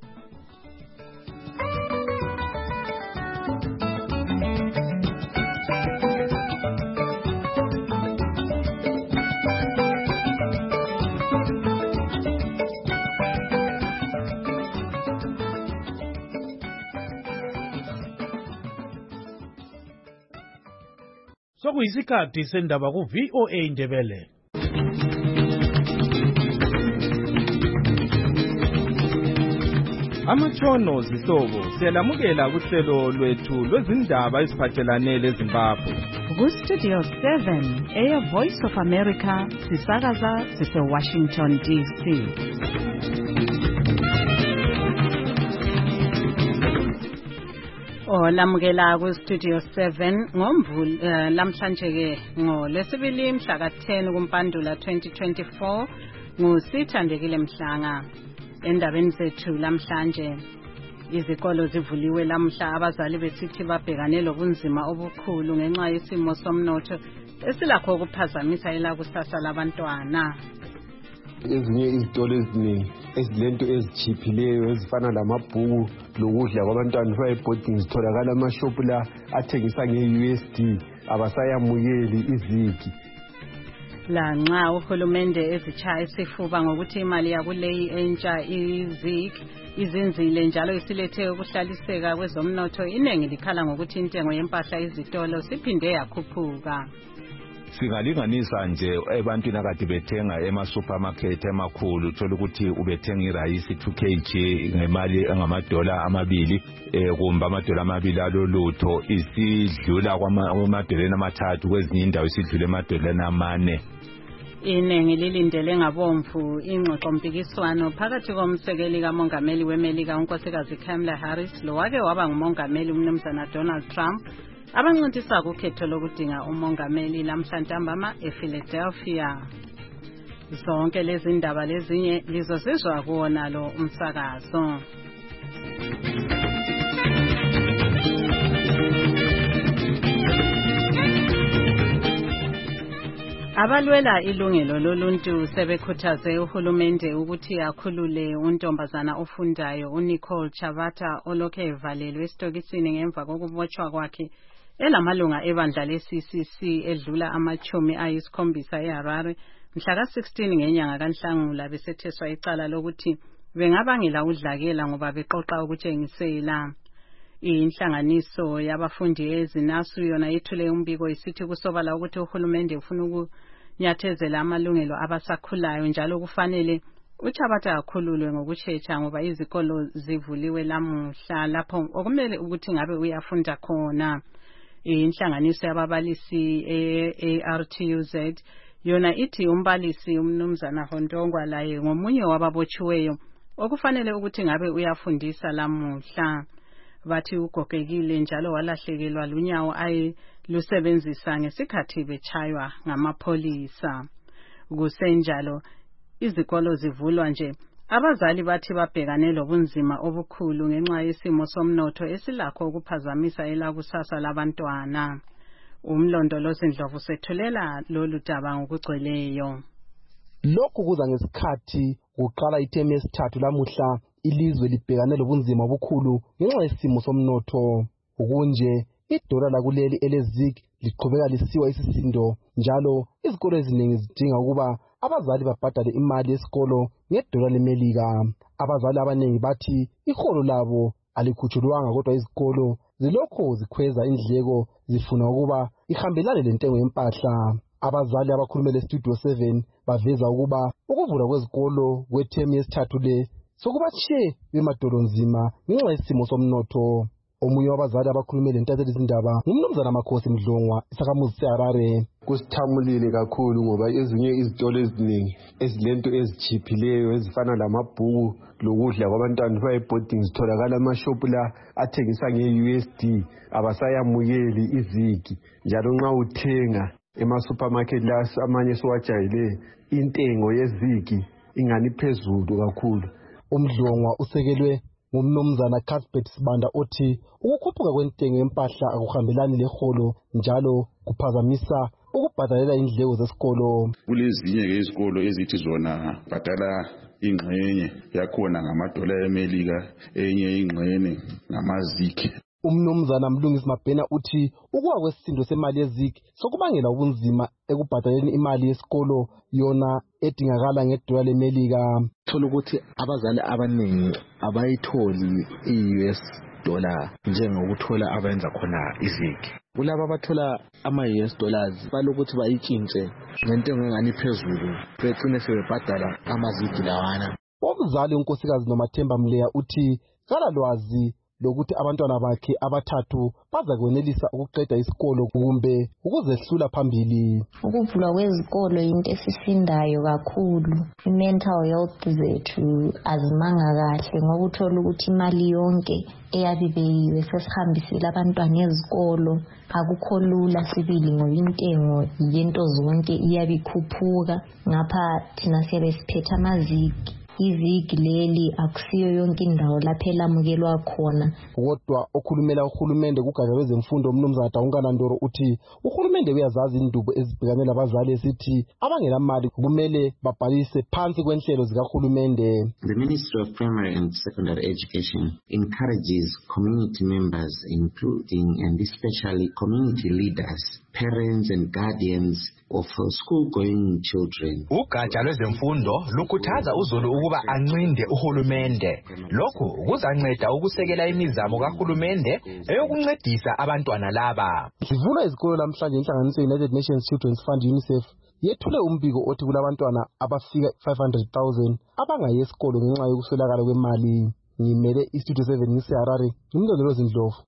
Sokuyisikhathi sendaba ku V O A Ndebele. Amatshono zihlobo siyalamukela kuhlelo lwethu lwezindaba eziphathelane leZimbabwe. Ku Studio seven, Air Voice of America, sisakaza sise Washington D C. Olamukela ku Studio seven ngomvul uh, lamhlanje ke ngolesibili mhla ka ten kuMpandula twenty twenty-four ngusithandekile Mhlanga. Endabeni zethu lamhlanje, izikolo zivuliwe lamhla, abazali besithi babhekane lobunzima obukhulu ngenxa yesimo somnotho esilakho ukuphazamisa elakusasa labantwana. Ezinye izitolo eziningi ezilento ezichiphileyo ezifana lamabhuku lokudla kwabantwana bayeboarding zitholakala amashopu la athengisa nge-U S D, abasayamukeli izigi. La nxa uhulumende ezichaya isifuba ngokuthi imali yakuleyi entsha izig izinzile njalo isilethe ukuhlaliseka kwezomnotho, iningi likhala ngokuthi intengo yempahla izitolo siphinde yakhuphuka. Singalinganisa nje ebantwini akade bethenga ema-supermarket emakhulu, uthola ukuthi ubethenga irayisi two kilograms ngemali engamadola amabili kumbe amadola amabili alolutho, isidlula kwamadoleni amathathu, kwezinye indawo isidlula emadoleni amane. Iningi lilindele ngabomvu ingxoxo mpikiswano phakathi komsekeli kamongameli weMelika unkosikazi Kamala Harris lowake waba ngumongameli umnumzana Donald Trump abancintisa kukhetho lokudinga umongameli lamhlantambama ePhiladelphia. Zonke lezi ndaba lezinye lizosizwa kuwona lo umsakazo. Abalwela ilungelo loluntu sebekhuthaze uhulumende ukuthi akhulule untombazana ofundayo uNicole Chavata olokhe evalelwe esitokisini ngemva kokubotshwa kwakhe elamalunga ebandla le-C C C edlula amachumi ayisikhombisa eHarare mhla ka sixteen ngenyanga kaNhlangula besetheswa icala lokuthi bengabangela udlakela ngoba beqoqa ukutshengisela. Inhlanganiso yabafundi ezinasu yona ithule umbiko isithi kusobala ukuthi uhulumende ufuna ukunyathezela amalungelo abasakhulayo njalo kufanele uChabata akhululwe ngokushesha ngoba izikolo zivuliwe lamuhla lapho okumele ukuthi ngabe uyafunda khona. Inhlanganiso yababalisi e-A R T U Z yona ithi umbalisi umnumzana Hondongwa laye ngomunye wababotshiweyo okufanele ukuthi ngabe uyafundisa lamuhla. Bathi ugogekile njalo walahlekelwa lunyawo aye lusebenzisa ngesikhathi bechaywa ngamapholisa. Kusenjalo izikolo zivulwa nje, abazali bathi babhekane lobunzima obukhulu ngenxa yesimo somnotho esilakho ukuphazamisa elakusasa labantwana. Umlondolozi Ndlovu sethulela lolu daba ngokugcweleyo. Lokhu kuza ngesikhathi kuqala ithemu yesithathu lamuhla ilizwe libhekane lobunzima obukhulu ngenxa yesimo somnotho. Ukunje idola lakuleli elezig liqhubeka lisiwa isisindo njalo izikolo eziningi zidinga ukuba abazali babhadale imali yesikolo ngedola leMelika. Abazali abaningi bathi iholo labo alikhutshulwanga kodwa izikolo zilokho zikhweza indleko zifuna ukuba ihambelane lentengo yempahla. Abazali abakhulumele Studio seven baveza ukuba ukuvula kwezikolo kwethemu yesithathu le sokubatshiye bemadolonzima ngenxa yesimo somnotho. omunye wabazali abakhulume lentatheli izindaba ngumnumzana Makhosi Mdlongwa isakhamuzi seHarare. Kusithamulile kakhulu ngoba ezinye izitolo eziningi ezilento ezijiphileyo ezifana lamabhuku lokudla kwabantwana bayeboarding zitholakala amashopu la athengisa nge-U S D abasayamukeli izigi, njalo nxa uthenga ema-supermarket la amanye siwajayele intengo yezigi ingani phezulu kakhulu. UMdlongwa usekelwe ngumnumzana Cuthbert Sibanda othi ukukhuphuka kwentengo yempahla akuhambelani leholo njalo kuphazamisa ukubhadalela indleko zesikolo. Kulezinye ke izikolo ezithi zona bhadala ingxenye yakhona ngamadola eMelika, enye ingxenye ngamazigi. Umnumzana Mlungisi Mabhena uthi ukuwa kwesisindo semali yezigi sokubangela ubunzima ekubhadaleni imali yesikolo yona edingakala ngedola leMelika. Thola ukuthi abazali abaningi abayitholi i-U S dollar njengokuthola abenza khona izigi. Kulabo abathola ama-U S dollars balokuthi bayitshintshe ngentengo engani phezulu begcine sebebhadala amazigi lawana. Umzali unkosikazi Nomathemba Mleya uthi kala lwazi lokuthi abantwana bakhe abathathu baza kwenelisa ukuqeda isikolo kumbe ukuzehlula phambili. Ukuvulwa kwezikolo into esisindayo kakhulu. I-mental health zethu azimanga kahle ngoba uthola ukuthi imali yonke eyabibeyiwe sesihambisile abantwana ezikolo akukho lula sibili ngoba intengo yento zonke iyabikhuphuka. Ngapha thina siyabe siphethe amazigi. Izigi leli akusiyo yonke indawo lapho elamukelwa khona. Kodwa okhulumela uhulumende kugatsha lwezemfundo umnumzana Daungana Ndoro uthi uhulumende uyazazi indubo ezibhekane labazali esithi abangela mali kumele babhalise phansi kwenhlelo zikahulumende. The Ministry of Primary and Secondary Education encourages community members, including and especially community leaders, parents and guardians of school-going children. Ugatsha lwezemfundo lukhuthaza uzulu ukuba ancinde uhulumende. Lokhu kuzanceda ukusekela imizamo kahulumende eyokuncedisa abantwana laba. Sivula izikolo namhlanje inhlanganiso United Nations Children's Fund UNICEF yethule umbiko othi kulabantwana abafika five hundred thousand abangayi esikolo ngenxa yokuswelakala kwemali. Ngimele iStudio seven ngiseHarare, ngimlondolo Zindlovu.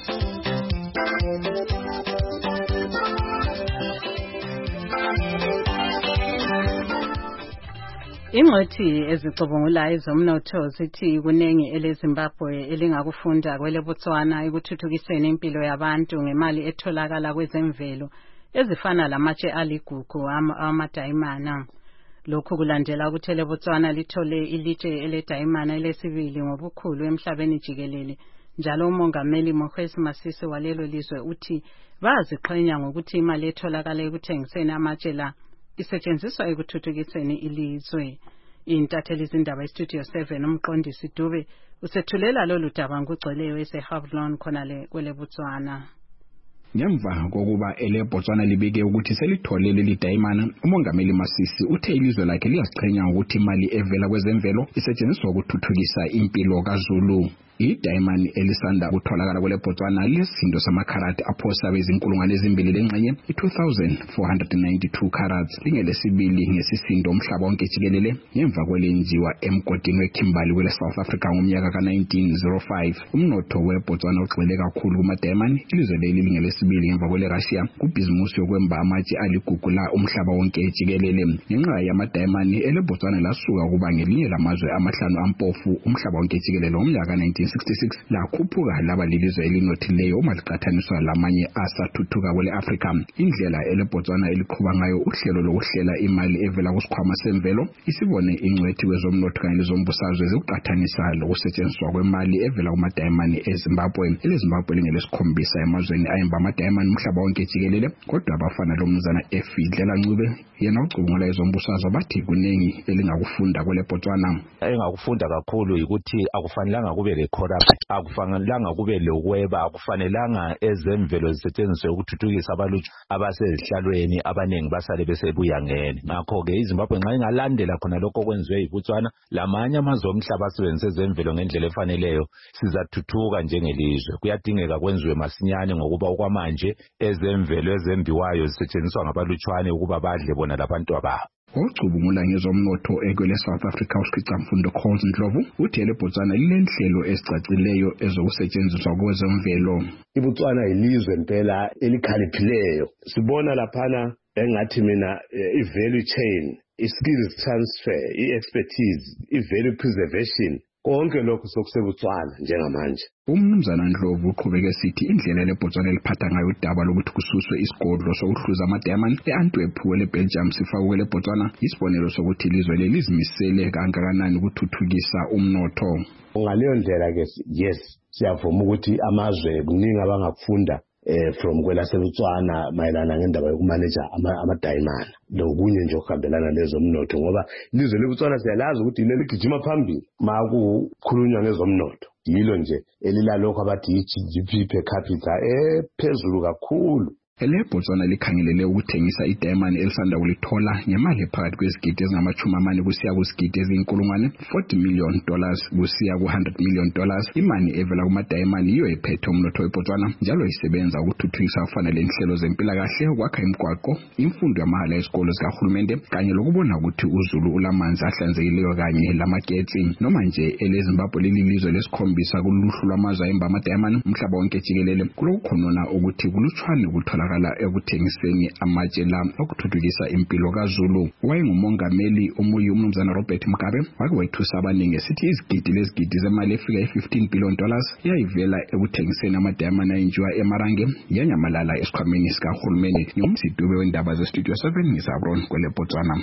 Ingxothi ezicubungulayo zomnotho zithi kunengi eleZimbabwe elingakufunda kweleBotswana ekuthuthukiseni impilo yabantu ngemali etholakala kwezemvelo ezifana lamatshe aligugu amadayimana. Lokhu kulandela ukuthi eleBotswana lithole ilitshe eledayimana elesibili ngobukhulu emhlabeni jikelele. Njalo umongameli Mokgweetsi Masisi walelo lizwe uthi baziqhenya ngokuthi imali etholakala ekuthengiseni amatshe la isetshenziswa ekuthuthukiseni ilizwe. Intatheli izindaba iStudio seven umqondisi Dube usethulela lolu daba ngugcweleyo eseHavlon khona le kweleBotswana. Ngemva kokuba eleBotswana libike ukuthi selithole leli dayimana, umongameli Masisi uthe ilizwe lakhe liyaziqhenya ukuthi imali evela kwezemvelo isetshenziswa ukuthuthukisa impilo kaZulu. I-diamond elisanda kutholakala kweleBotswana lesindo samakharati aphosa bezinkulungwane ezimbili lengxenye i-two thousand four hundred ninety-two carats lingelesibili ngesisindo umhlaba wonke jikelele ngemva kwelenziwa emgodini weKimberley kwele South Africa ngomnyaka ka nineteen oh five. Umnotho weBotswana ugxile kakhulu kuma-diamond. Ilizwe leli lingelesibili ngemva kwele Russia kubhizimusi yokwemba amatshe aligugu la umhlaba wonke jikelele. Ngenxa yama-diamond eleBotswana lasuka kuba ngelinye lamazwe amahlanu ampofu umhlaba wonke jikelele ngomnyaka nineteen sixty-six lakhuphuka laba lilizwe elinothileyo uma liqhathaniswa lamanye asathuthuka kwele Africa. Indlela eleBotswana eliqhuba ngayo uhlelo lokuhlela imali evela kusikhwama semvelo isibone ingcwethi wezomnotho kanye lezombusazwe zokuqhathanisa lokusetshenziswa kwemali evela kuma-diamond eZimbabwe. EleZimbabwe lingelesikhombisa emazweni ayemba ama-diamond umhlaba wonke jikelele, kodwa abafana lomnumzana Effie Dlela Ncube yena ucubungula ezombusazwe bathi kunengi elingakufunda kweleBotswana. Engakufunda kakhulu ukuthi akufanelanga kube le corrupt, akufanelanga kube lokweba, akufanelanga ezemvelo zisetshenziswe ukuthuthukisa abalutsha abasezihlalweni abanengi basale besebuya ngene. Ngakho ke iZimbabwe nxa ingalandela khona lokho okwenziwe yiBotswana lamanye amazwe omhlaba asebenzise ezemvelo ngendlela efaneleyo, sizathuthuka njengelizwe. Kuyadingeka kwenziwe masinyane ngokuba okwamanje ezemvelo ezembiwayo zisetshenziswa ngabalutshwane ukuba badle bona labantu ababo. ocubungula ngezomnotho ekwele South Africa uSicamfundo Khosi Ndlovu uthi leBotswana lilenhlelo ezicacileyo ezokusetshenziswa kwezemvelo. iBotswana yilizwe impela elikhaliphileyo. Sibona laphana engathi mina i-value chain, i-skills transfer, i-expertise, i-value preservation, konke lokho sokuseBotswana njengamanje. Umnumzana Ndlovu uqhubeke sithi indlela leBotswana liphatha ngayo udaba lokuthi kususwe isigodlo sokuhluza ama-diamond e-Antwerp leBelgium sifakwe leBotswana isibonelo sokuthi ilizwe lelizimisele kangakanani ukuthuthukisa umnotho. Ngaleyo ndlela ke yes siyavuma ukuthi amazwe kuningi abangakufunda eh from kwelaseBotswana mayelana ngendaba yokumanage ama-diamond lokunye nje okuhambelana lezomnotho ngoba ilizwe leBotswana siyalazi ukuthi leli gijima phambili makukhulunywa ngezomnotho. Yilo nje elilalokho abathi i-G D P per capita ephezulu kakhulu. LeBotswana likhangelele ukuthengisa idiamond elisanda kulithola ngemali phakathi kwezigidi ezingamachumi amane kusiya kuzigidi ezinkulungwane forty million dollars kusiya ku one hundred million dollars. Imali evela kuma-diamond iyo ephethe umnotho weBotswana njalo isebenza ukuthuthukisa kufanele inhlelo zempilakahle, ukwakha imigwaqo, imfundo yamahhala esikolo zikahulumende kanye lokubona ukuthi uZulu ulamanzi ahlanzekileyo kanye lamagetsi. Noma nje eleZimbabwe lililizwe lesikhombisa kuluhlu lwamazwe ahamba ama-diamond umhlaba wonke jikelele, kulokukhonona ukuthi kulutshwane ukuthola ekuthengiseni amatshe la okuthuthukisa impilo kaZulu. Wayengumongameli omuyi umnumzana Robert Mugabe wake wethusa abaningi esithi izigidi lezigidi zemali efika i-fifteen billion dollars yayivela ekuthengiseni ama-diamond ayinjiwa eMarange yanyamalala esikhwameni sikahulumeni. Ngumsidube wendaba ze-Studio seven ngisabron kweleBotswana.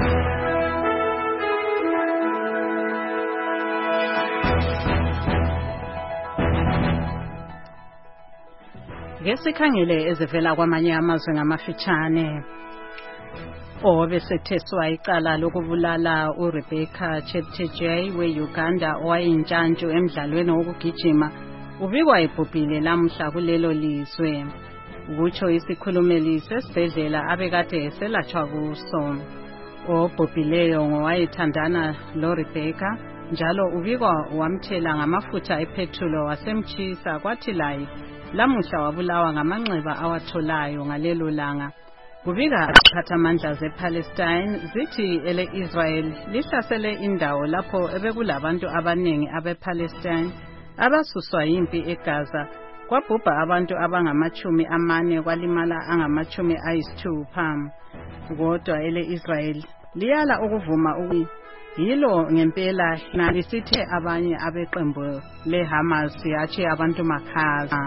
Ngesikhangele ezivela kwamanye amazwe ngamafitshane. Obesetheswa icala lokubulala uRebecca Cheptegei we-Uganda owayintshantshu emdlalweni wokugijima ubikwa ebhubhile lamhla kulelo lizwe. Kutsho isikhulumeli sesibhedlela abekade eselatshwa kuso. Obhubhileyo ngowayethandana loRebecca njalo ubikwa wamthela ngamafutha epethulo wasemtshisa kwathi laye lamuhla wabulawa ngamanxeba awatholayo ngalelo langa. Kubika iziphathamandla zePalestine zithi ele-Israel lihlasele indawo lapho ebekulabantu abaningi abePalestine abasuswa yimpi eGaza. Kwabhubha abantu abangamachumi amane kwalimala angamachumi ayisithupha. Kodwa ele-Israel liyala ukuvuma ukuthi yilo ngempela nalisithi abanye abeqembu leHamas yathi abantu makhaza.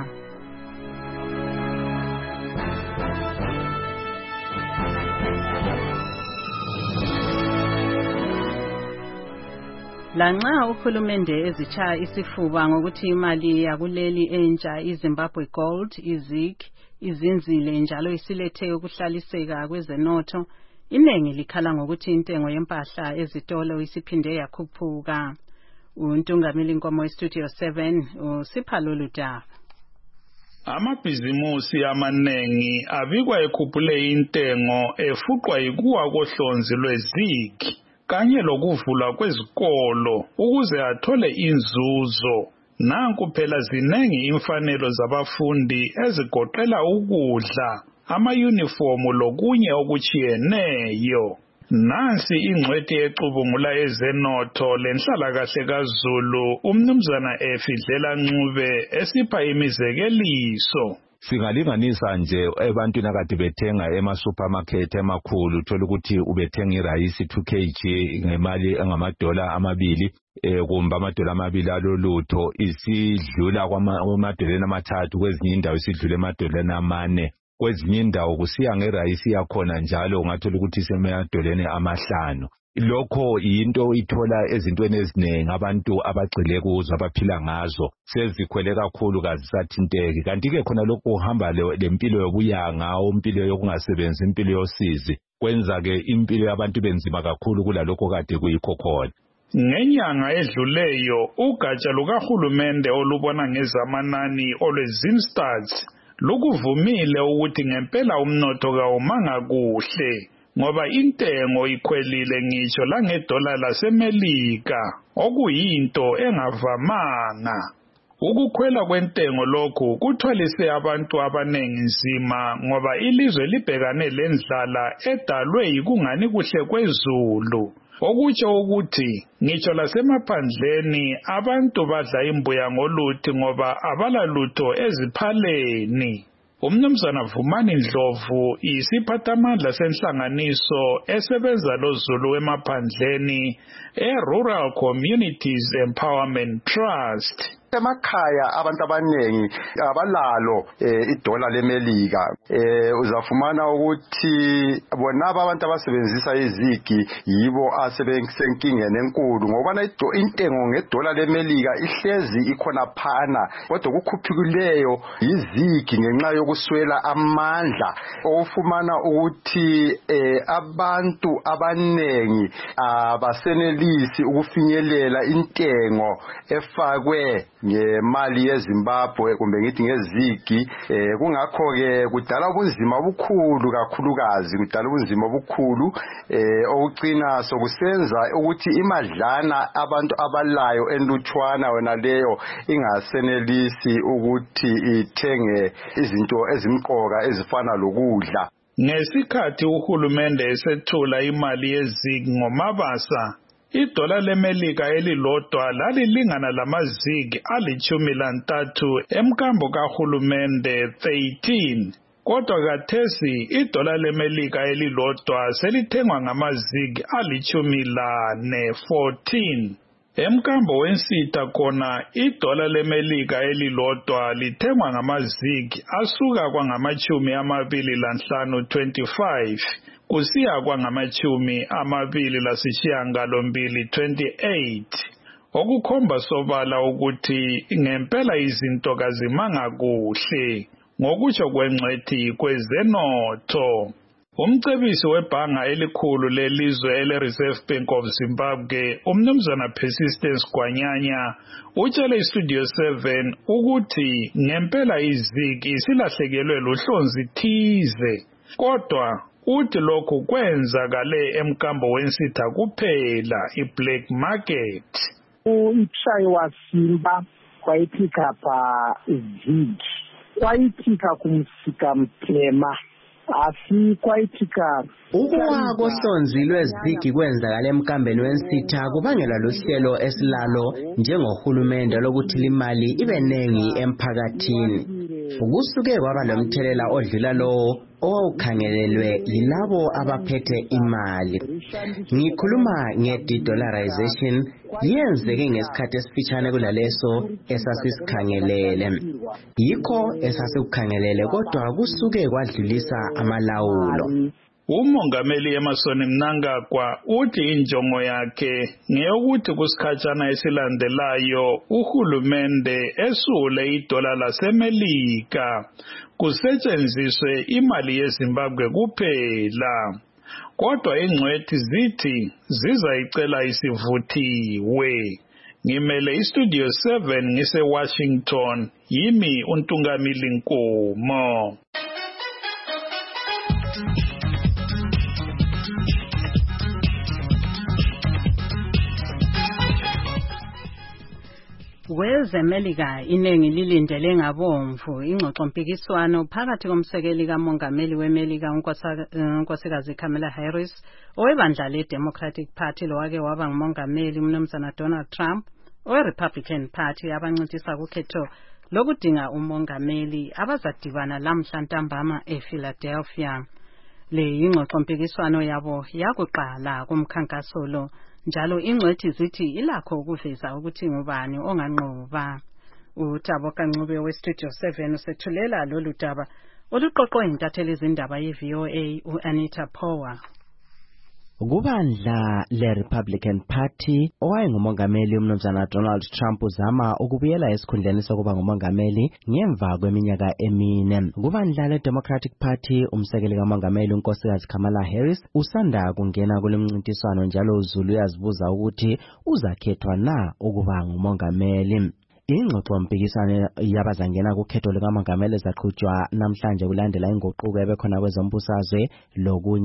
Lanxa uhulumende ezitshaya isifuba ngokuthi imali yakuleli entsha iZimbabwe Gold, iZig, izinzile njalo isilethe ukuhlaliseka kwezenotho, iningi likhala ngokuthi intengo yempahla ezitolo isiphinde yakhuphuka. Untungameli Nkomo eStudio seven uSiphalo Ludaba. Amabhizimusi amanengi abikwa ekhuphule intengo efuqwa yikuwa kohlonzi lweZig kanye lokuvulwa kwezikolo ukuze athole inzuzo. Nanku phela zinengi imfanelo zabafundi ezigoqela ukudla, amayunifomu lokunye okuchiyeneyo. Nansi ingcwethi ecubungula ezenotho lenhlalakahle kaZulu umnumzana Efidlela Ncube esipha imizekeliso. Singalinganisa nje ebantwini akade bethenga ema-supermarket emakhulu uthola ukuthi ubethenga irayisi two kilograms ngemali engamadola amabili eh kumbe amadola amabili alolutho isidlula kwamadoleni amathathu kwezinye indawo isidlula emadoleni amane kwezinye indawo kusiya ngerayisi yakhona njalo ungathola ukuthi isemadoleni amahlanu. Lokho into ithola ezintweni eziningi abantu abagcile kuzo abaphila ngazo sezikhwele kakhulu kazisathinteki. Kanti ke khona lokho uhamba lempilo yobuyanga, impilo yokungasebenzi, impilo yosizi kwenza ke impilo yabantu benzima kakhulu kulalokho kade kuyikho khona. Ngenyanga edluleyo ugatsha lukahulumende olubona ngezamanani olweZimstats lukuvumile ukuthi ngempela umnotho kawumanga kuhle ngoba intengo ikhwelile ngitsho langedola laseMelika okuyinto engavamanga. Ukukhwela kwentengo lokhu kuthwalise abantu abanengi nzima ngoba ilizwe libhekane lendlala edalwe yikungani kuhle kwezulu. Okutsho ukuthi ngitsho lasemaphandleni abantu badla imbuya ngoluthi ngoba abalalutho eziphaleni. Umnumzana Vumani Ndlovu isiphathamandla senhlanganiso esebenza lozulu emaphandleni e-Rural Communities Empowerment Trust. Emakhaya abantu abanengi abalalo idola lemelika uzafumana ukuthi bonaba abantu abasebenzisa izigi yibo asebensenkingeni enkulu ngoba intengo ngedola lemelika ihlezi ikhona phana kodwa kukhuphukileyo izigi ngenxa yokuswela amandla ofumana ukuthi abantu abanengi abasenelisi ukufinyelela intengo efakwe ngemali yeZimbabwe kumbe ngithi ngezigi eh kungakho ke kudala ubunzima obukhulu kakhulukazi kudala ubunzima obukhulu eh okucina sokusenza ukuthi imadlana abantu abalayo enlutshwana wena leyo ingasenelisi ukuthi ithenge izinto ezimqoka ezifana lokudla. Ngesikhathi uhulumende esethula imali yezigi ngomabasa idola lemelika elilodwa lalilingana lamazigi alichumi lantathu emkambo kahulumende thirteen. Kodwa kathesi idola lemelika elilodwa selithengwa ngamazigi alichumi lane fourteen. Emkambo wensitha kona idola lemelika elilodwa lithengwa ngamazigi asuka kwangamachumi amabili lanhlanu twenty-five. Kusiya kwangamachumi amabili lasishiyangalombili twenty-eight. Okukhomba sobala ukuthi ngempela izinto kazimanga kuhle ngokutsho kwengcwethi kwezenotho. Umcebisi webhanga elikhulu lelizwe ele-Reserve Bank of Zimbabwe umnumzana Persistence Gwanyanya utshele iStudio seven ukuthi ngempela izigi silahlekelwe luhlonzi thize kodwa uthi lokhu kwenzakale emkambo wensitha kuphela i-black market. Umshayiwa Simba kwayiphika pa izigi kwayiphika kumsika Mthema asi kwayiphika ukuwa kohlonzi lwezigi kwenzakale emkambeni wensitha kubangela luhlelo esilalo njengohulumende lokuthi limali ibe nengi emphakathini. Ukusuke kwaba lomthelela odlula lowo owawukhangelelwe yilabo abaphethe imali. Ngikhuluma nge-de-dollarization yenzeke ngesikhathi esifitshane kulaleso esasikhangelele. Yikho esasikhangelele kodwa kusuke kwadlulisa amalawulo. Umongameli Emmerson Mnangagwa uthi injongo yakhe ngeyokuthi kusikhatshana esilandelayo uhulumende esule idola lasemelika kusetshenziswe imali yeZimbabwe kuphela. Kodwa ingcwethi zithi zizayicela isivuthiwe. Ngimele iStudio seven ngise Washington yimi uNtungamili Nkomo. Wezemelika iningi lilindele ngabomvu ingxoxo mpikiswano phakathi komsekeli kamongameli wemelika unkosikazi Kamala Harris owebandla leDemocratic Party lowake waba ngumongameli umnumzana Donald Trump oweRepublican Party abancintisa kukhetho lokudinga umongameli abazadibana lamhla ntambama ePhiladelphia. Le ingxoxo mpikiswano yabo yakuqala kumkhankaso lo njalo ingcwethi zithi ilakho ukuveza ukuthi ngubani onganqoba. uThabo Kancube weStudio seven usethulela lolu daba oluqoqwe intatheli izindaba ye-V O A uAnita Power. Kubandla le-Republican Party owayengumongameli umnumzana Donald Trump uzama ukubuyela esikhundleni sokuba ngumongameli ngemva kweminyaka emine. Kubandla le-Democratic Party umsekeli kamongameli unkosikazi Kamala Harris usanda kungena kulemncintiswano njalo uZulu uyazibuza ukuthi uzakhethwa na ukuba ngumongameli. Ingxoxo mpikiswano yabazangena kukhetho likamongameli zaqhutshwa namhlanje kulandela inguquko ebekhona kwezombusazwe lokunye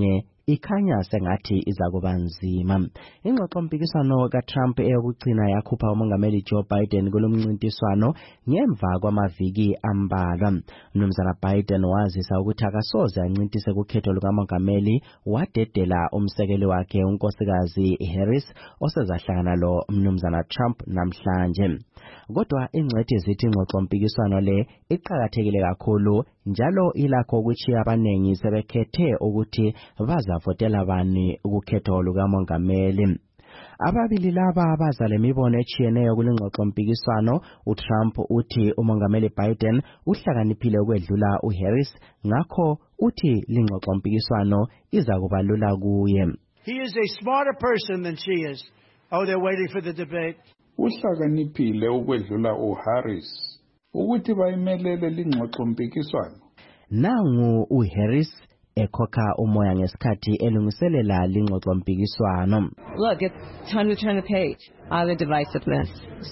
ikhanya sengathi iza kuba nzima. Ingxoxo mpikiswano kaTrump eyokugcina yakhupha umongameli Joe Biden kulomncintiswano ngemva kwamaviki ambalwa. Mnumzana Biden wazisa ukuthi akasoze ancintise kukhetho lukamongameli, wadedela umsekeli wakhe unkosikazi Harris osezahlangana lo mnumzana Trump namhlanje. Kodwa ingcwethi zithi ingxoxo mpikiswano le iqhakathekile kakhulu njalo ilakho ukuthi abanengi sebekhethe ukuthi bazavotela bani ukukhetho lukamongameli. Ababili laba baza lemibono etshiyeneyo kulengxoxo mpikiswano. uTrump uthi umongameli Biden uhlakaniphile ukwedlula uHarris, ngakho uthi lengxoxo mpikiswano iza kuba lula kuye. He is a smarter person than she is. Oh, they're waiting for the debate. Uhlakaniphile ukwedlula uHarris ukuthi bayimelele lengxoxo mpikiswano. Nangu uHarris ekhokha umoya ngesikhathi elungiselela lengxoxo mpikiswano. Look, it's time to turn the page on the divisiveness.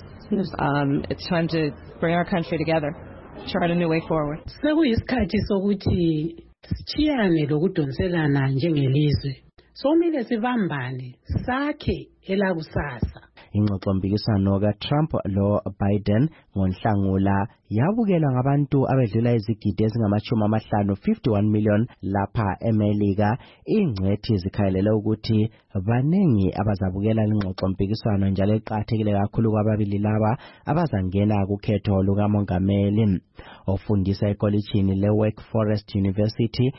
Um, it's time to bring our country together, chart a new way forward. Sekuyisikhathi sokuthi sithiyane lokudonselana njengelizwe. Somile sibambane sakhe elakusasa. Ingxoxo mpikiswano kaTrump lo Biden ngoNhlangula yabukelwa ngabantu abedlula izigidi ezingamashumi amahlanu fifty-one million lapha eMelika. Ingcwethi zikhayelela ukuthi banengi abazabukela lengxoxo mpikiswano njalo iqhathekile kakhulu kwababili laba abazangena kukhetho lukamongameli. Ofundisa ekolejini leWake Forest University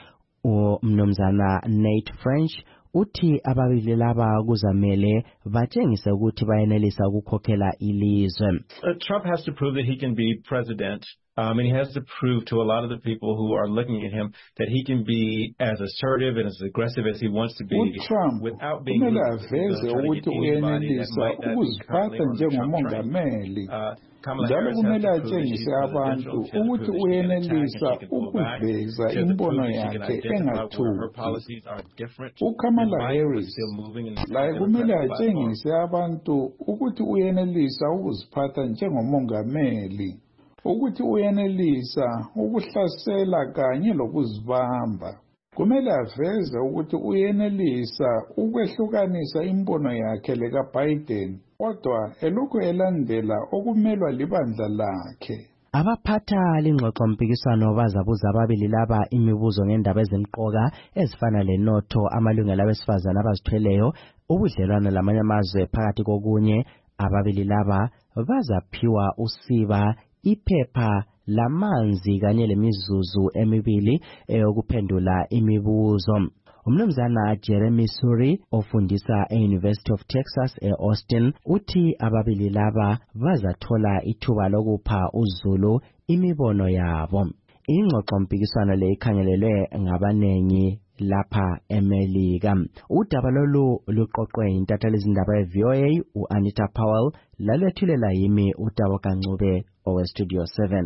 umnumzana Nate French uthi ababili laba kuzamele batshengise ukuthi bayenelisa ukukhokhela ilizwe. Uh, Trump has to prove that he can be president. Um, and he has to prove to a lot of the people who are looking at him that he can be as assertive and as aggressive as he wants to be Trump, without being kumele aveze ukuthi uyenelisa ukuziphatha njengomongameli. Njalo kumele atshengise abantu ukuthi uyenelisa ukuveza imbono yakhe engathuki. uKamala Harris laye kumele atshengise abantu ukuthi uyenelisa ukuziphatha njengomongameli, ukuthi uyenelisa ukuhlasela kanye lokuzibamba. Kumele aveze ukuthi uyenelisa ukwehlukanisa imbono yakhe lekaBiden, kodwa elokhu elandela okumelwa libandla lakhe. Abaphatha lengxoxo mpikiswano bazabuza ababili laba imibuzo ngendaba ezimqoka ezifana lenotho, amalungelo abesifazana abazithweleyo, ubudlelwano lamanye amazwe phakathi kokunye. Ababili laba bazaphiwa usiba, iphepha lamanzi kanye lemizuzu emibili eyokuphendula imibuzo. Umnumzana Jeremy Suri ofundisa e-University of Texas e-Austin uthi ababili laba bazathola ithuba lokupha uzulu imibono yabo. Ingxoxo mpikiswano le ikhangelelwe ngabanengi lapha eMelika. Udaba lolu luqoqwe intatheli izindaba ye-V O A u-Anita Powell, lalethulela yimi uTabo Kancube owe Studio seven.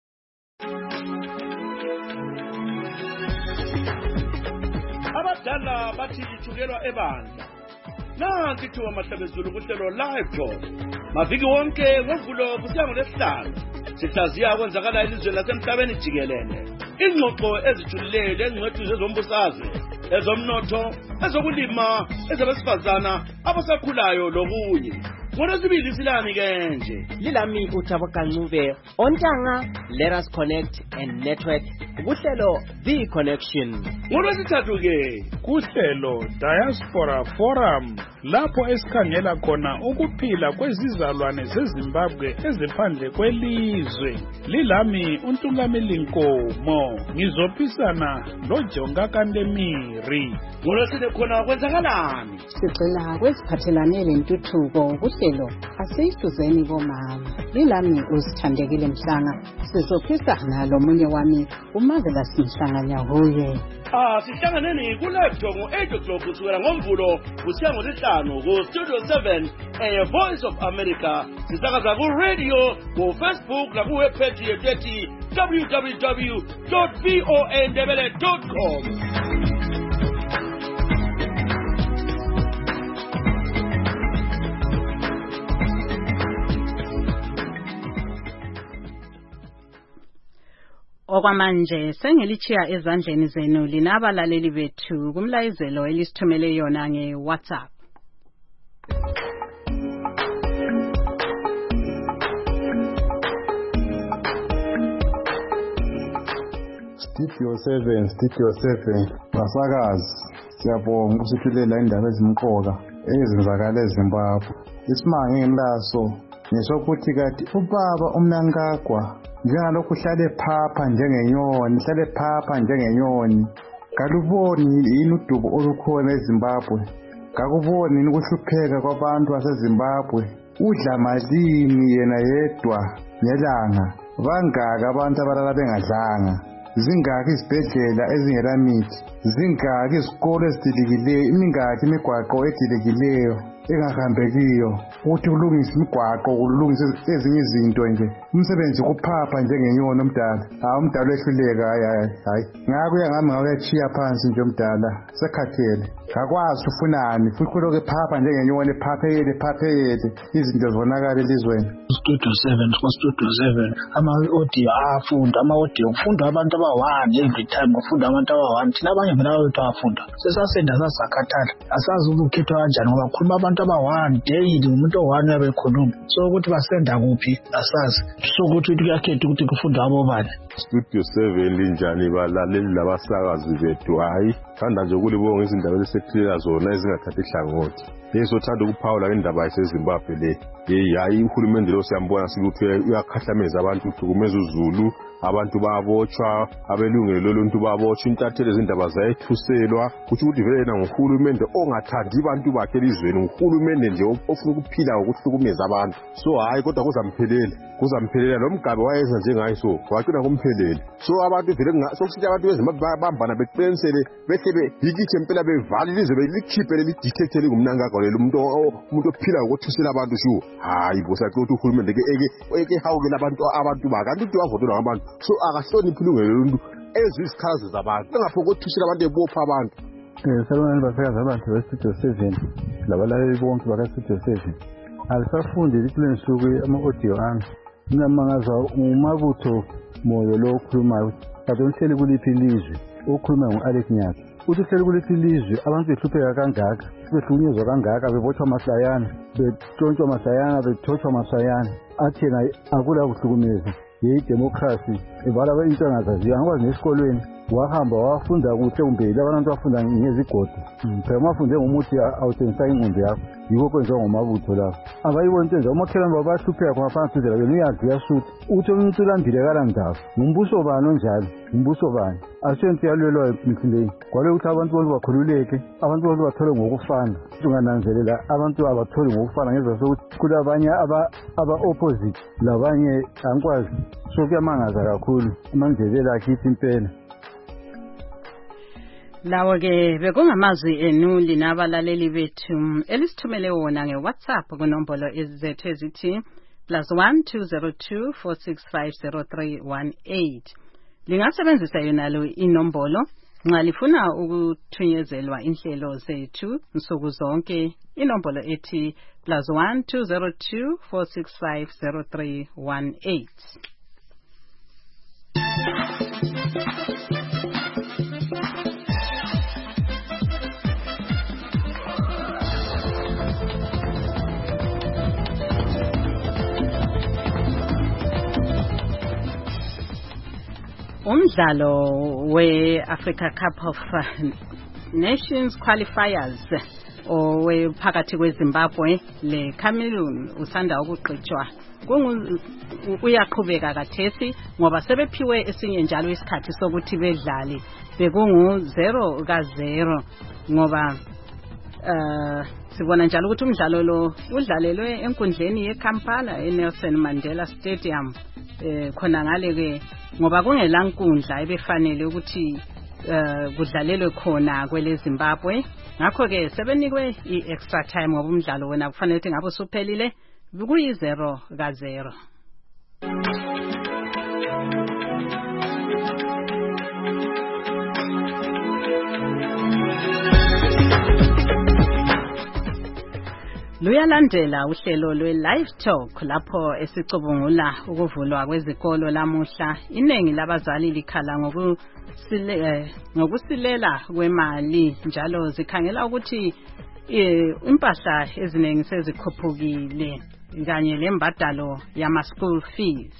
Abadala bathi ithukelwa ebandla. Nansi ithuba mahlabezulu kuhlelo live talk. Maviki wonke ngovulo kusiya ngolesihlanu. Sihlaziya kwenzakala elizweni lasemhlabeni jikelele. Ingxoxo ezijulileyo engcwethi zezombusazwe, ezomnotho, ezokulima, ezabesifazana, abasakhulayo lokunye. Ngolwesibili silani ke nje. Lilami uTabo Kancube. Ontanga, let us connect and network. Kuhlelo The Connection. Ngolwesithathu ke kuhlelo Diaspora Forum, lapho esikhangela khona ukuphila kwezizalwane zeZimbabwe eziphandle kwelizwe. Lilami uNtungameli Nkomo. Ngizophisana loJonga Kandemiri. Ngolwesithathu khona kwenzakalani? Sigcina kweziphathelane lentuthuko kuhlelo asiyisuzeni bomama. Lilami uzithandekile Mhlanga. Sizophisana lomunye wami uMarvelous Mhlanganya huye. Ah, sihlanganeni kuLaptop ngo-eight o'clock kusukela ngomvulo kusiya ngolesihlanu ku Studio seven e Voice of America. Sisakaza ku radio, ku Facebook na ku webpage yethu ethi w w w dot voa ndebele dot com. okwamanje sengilichiya ezandleni zenu lina abalaleli bethu kumlayezelo elisithumele yona nge-WhatsApp. Studio seven, Studio seven, basakazi siyabonga ukusithulela indaba ezimqoka ezenzakala eZimbabwe. Isimanga engilaso ngesokuthi kathi ubaba uMnangagwa njengalokhu uhlale phapha njengenyoni, uhlale phapha njengenyoni. Kaluboni yini udubo olukhona eZimbabwe? Kakuboni yini ukuhlupheka kwabantu baseZimbabwe? Udla malini yena yedwa ngelanga? Bangaka abantu abalala bengadlanga? Zingaki izibhedlela ezingela mithi? Zingaki izikolo ezidilikileyo? Imingaki imigwaqo edilikileyo engahambekiyo? Uthi kulungisa imigwaqo, kulungisa ezinye izinto nje. Umsebenzi kuphapha njengenyoni omdala. Hayi umdala wehluleka, hayi hayi. Ngakuya ngami ngakuyachiya phansi nje omdala. Sekhathele. Akwazi ufunani, futhi lokho ephapha njengenyoni, phaphele phaphele izinto zonakala elizweni. Studio seven, Studio seven. Ama audio afunda, ama audio ufunda abantu aba-one every time ufunda abantu aba-one. Thina abanye mina bethu afunda. Sesasenda sasakhathala. Asazi ukukhethwa kanjani ngoba khuluma abantu aba-one daily, umuntu o-one uyabe ekhuluma. So ukuthi basenda kuphi asazi. So ukuthi kuyakhetha ukuthi kufunda abobani. Studio seven linjani balaleli labasakazi bethu? Hayi thanda nje ukulibonga izindaba esekhlela zona ezingathathi ihlangothi. Lesothanda ukuphawula indaba yaseZimbabwe le. Hey hayi uhulumende lo siyambona sibuthi uyakhahlameza abantu, uhlukumeza uZulu, abantu babotshwa, abelungelo loluntu babotshwa, intatheli izindaba zayethuselwa. Kuthi ukuthi vele na uhulumende ongathandi abantu bakhe elizweni, uhulumende nje ofuna ukuphila ngokuhlukumeza abantu. So hayi kodwa kuzamphelela, kuzamphelela nomgabe wayenza njengaye so wacina kumphelele. So abantu vele sokusithi abantu beZimbabwe bayabambana beqinisele behle behikithe impela bevale ilizwe belikhiphe leli dictator ngumnangagwa lelo umuntu umuntu ophila ngokuthusela abantu shu. Hayi bosathi ukuthi uhulumende ke eke eke hawukela abantu abantu bakanti uthi wavotelwa ngabantu. So akahloniphi ilungelo loluntu ezisikhazi zabantu engapho kokuthusela abantu ebopha abantu. Eh salonani basakazi abantu be-Studio seven labalaleli bonke baka-Studio seven. Alisafundi likuleni suku ama-audio ami. Mina mangaza umabutho moyo lo okhulumayo kade uhleli kuliphi ilizwe okhuluma ngo-Alex Nyaka. Uthi uhleli kuliphi ilizwe abantu behlupheka kangaka, behlukunyezwa kangaka, bebotshwa masayana, betshontshwa masayana, bethothwa masayana. Athi yena akula kuhlukumeza yidemocracy evala intanga zaziyo angikwazi nesikolweni wahamba wafunda kuhle umbeli abantu bafunda ngezigodo phela mafunde ngomuthi awutshengisa ingqondo yakho yiko kwenziwa ngomabutho lapho abayibona into enje umakhelwane babahlupheka khona phansi indlela wena uyazi uyasuthi uthi umuntu ulandile kalandaba ngumbuso bani onjalo umbuso bani asento yalwelwa emhlabeni kwale ukuthi abantu bonke bakhululeke abantu bonke bathole ngokufana ungananzelela abantu abatholi ngokufana ngenza sokuthi kulabanye aba aba opposite labanye angikwazi so kuyamangaza kakhulu amandlela akithi impela. Lawo ke bekungamazwi enu lina abalaleli bethu elisithumele wona ngeWhatsApp kunombolo ezethu ezithi plus one two zero two four six five zero three one eight. Lingasebenzisa yona lo inombolo nxa lifuna ukuthunyelwa inhlelo zethu nsuku zonke, inombolo ethi plus one two zero two four six five zero three one eight. Umdlalo we-Africa Cup of Nations qualifiers owe phakathi kweZimbabwe leCameroon usanda ukuqhutshwa uyaqhubeka kathesi ngoba sebephiwe esinye njalo isikhathi sokuthi bedlale bekungu zero ka zero ngoba uh, sibona njalo ukuthi umdlalo lo udlalelwe enkundleni yeKampala eNelson Mandela Stadium eh khona ngale ke ngoba kungela nkundla ebefanele ukuthi uh, kudlalelwe khona kwele Zimbabwe. Ngakho ke sebenikwe i-extra time ngoba umdlalo wona kufanele ukuthi ngabe usuphelile kuyi zero ka zero. Luyalandela uhlelo lwe-Live Talk lapho esicubungula ukuvulwa kwezikolo lamuhla. Iningi labazali likhala ngokusile ngokusilela kwemali njalo zikhangela ukuthi impahla eziningi sezikhuphukile kanye lembadalo yama school fees.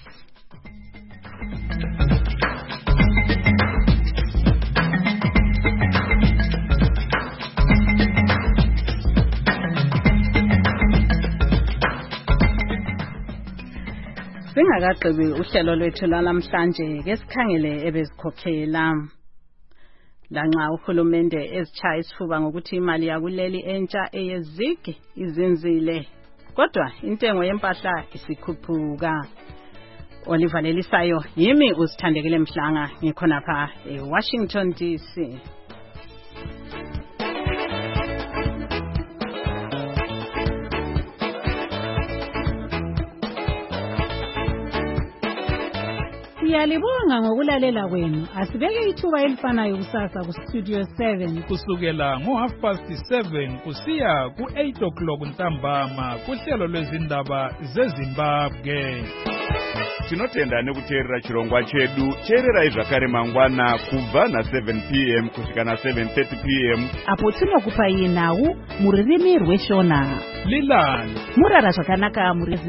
Singakagqibi uhlelo lwethu namhlanje ke sikhangele ebezikhokhela lanxa uhulumende ezichaya isifuba ngokuthi imali yakuleli entsha eyezigi izinzile kodwa intengo yempahla isikhuphuka. Oliver Lelisayo yimi usithandekile Mhlanga ngikhona pha eWashington D C. Siyalibonga ngokulalela kwenu. Asibeke ithuba elifanayo kusasa ku Studio seven kusukela ngo half past seven kusiya ku eight o'clock ntambama kuhlelo lwezindaba zeZimbabwe. Tinotenda nekuteerera chirongwa chedu. Teerera zvakare mangwana kubva na seven p m kusvika na seven thirty p m apo tinokupai nhau muririmi rweshona. Lilani murara zvakanaka muri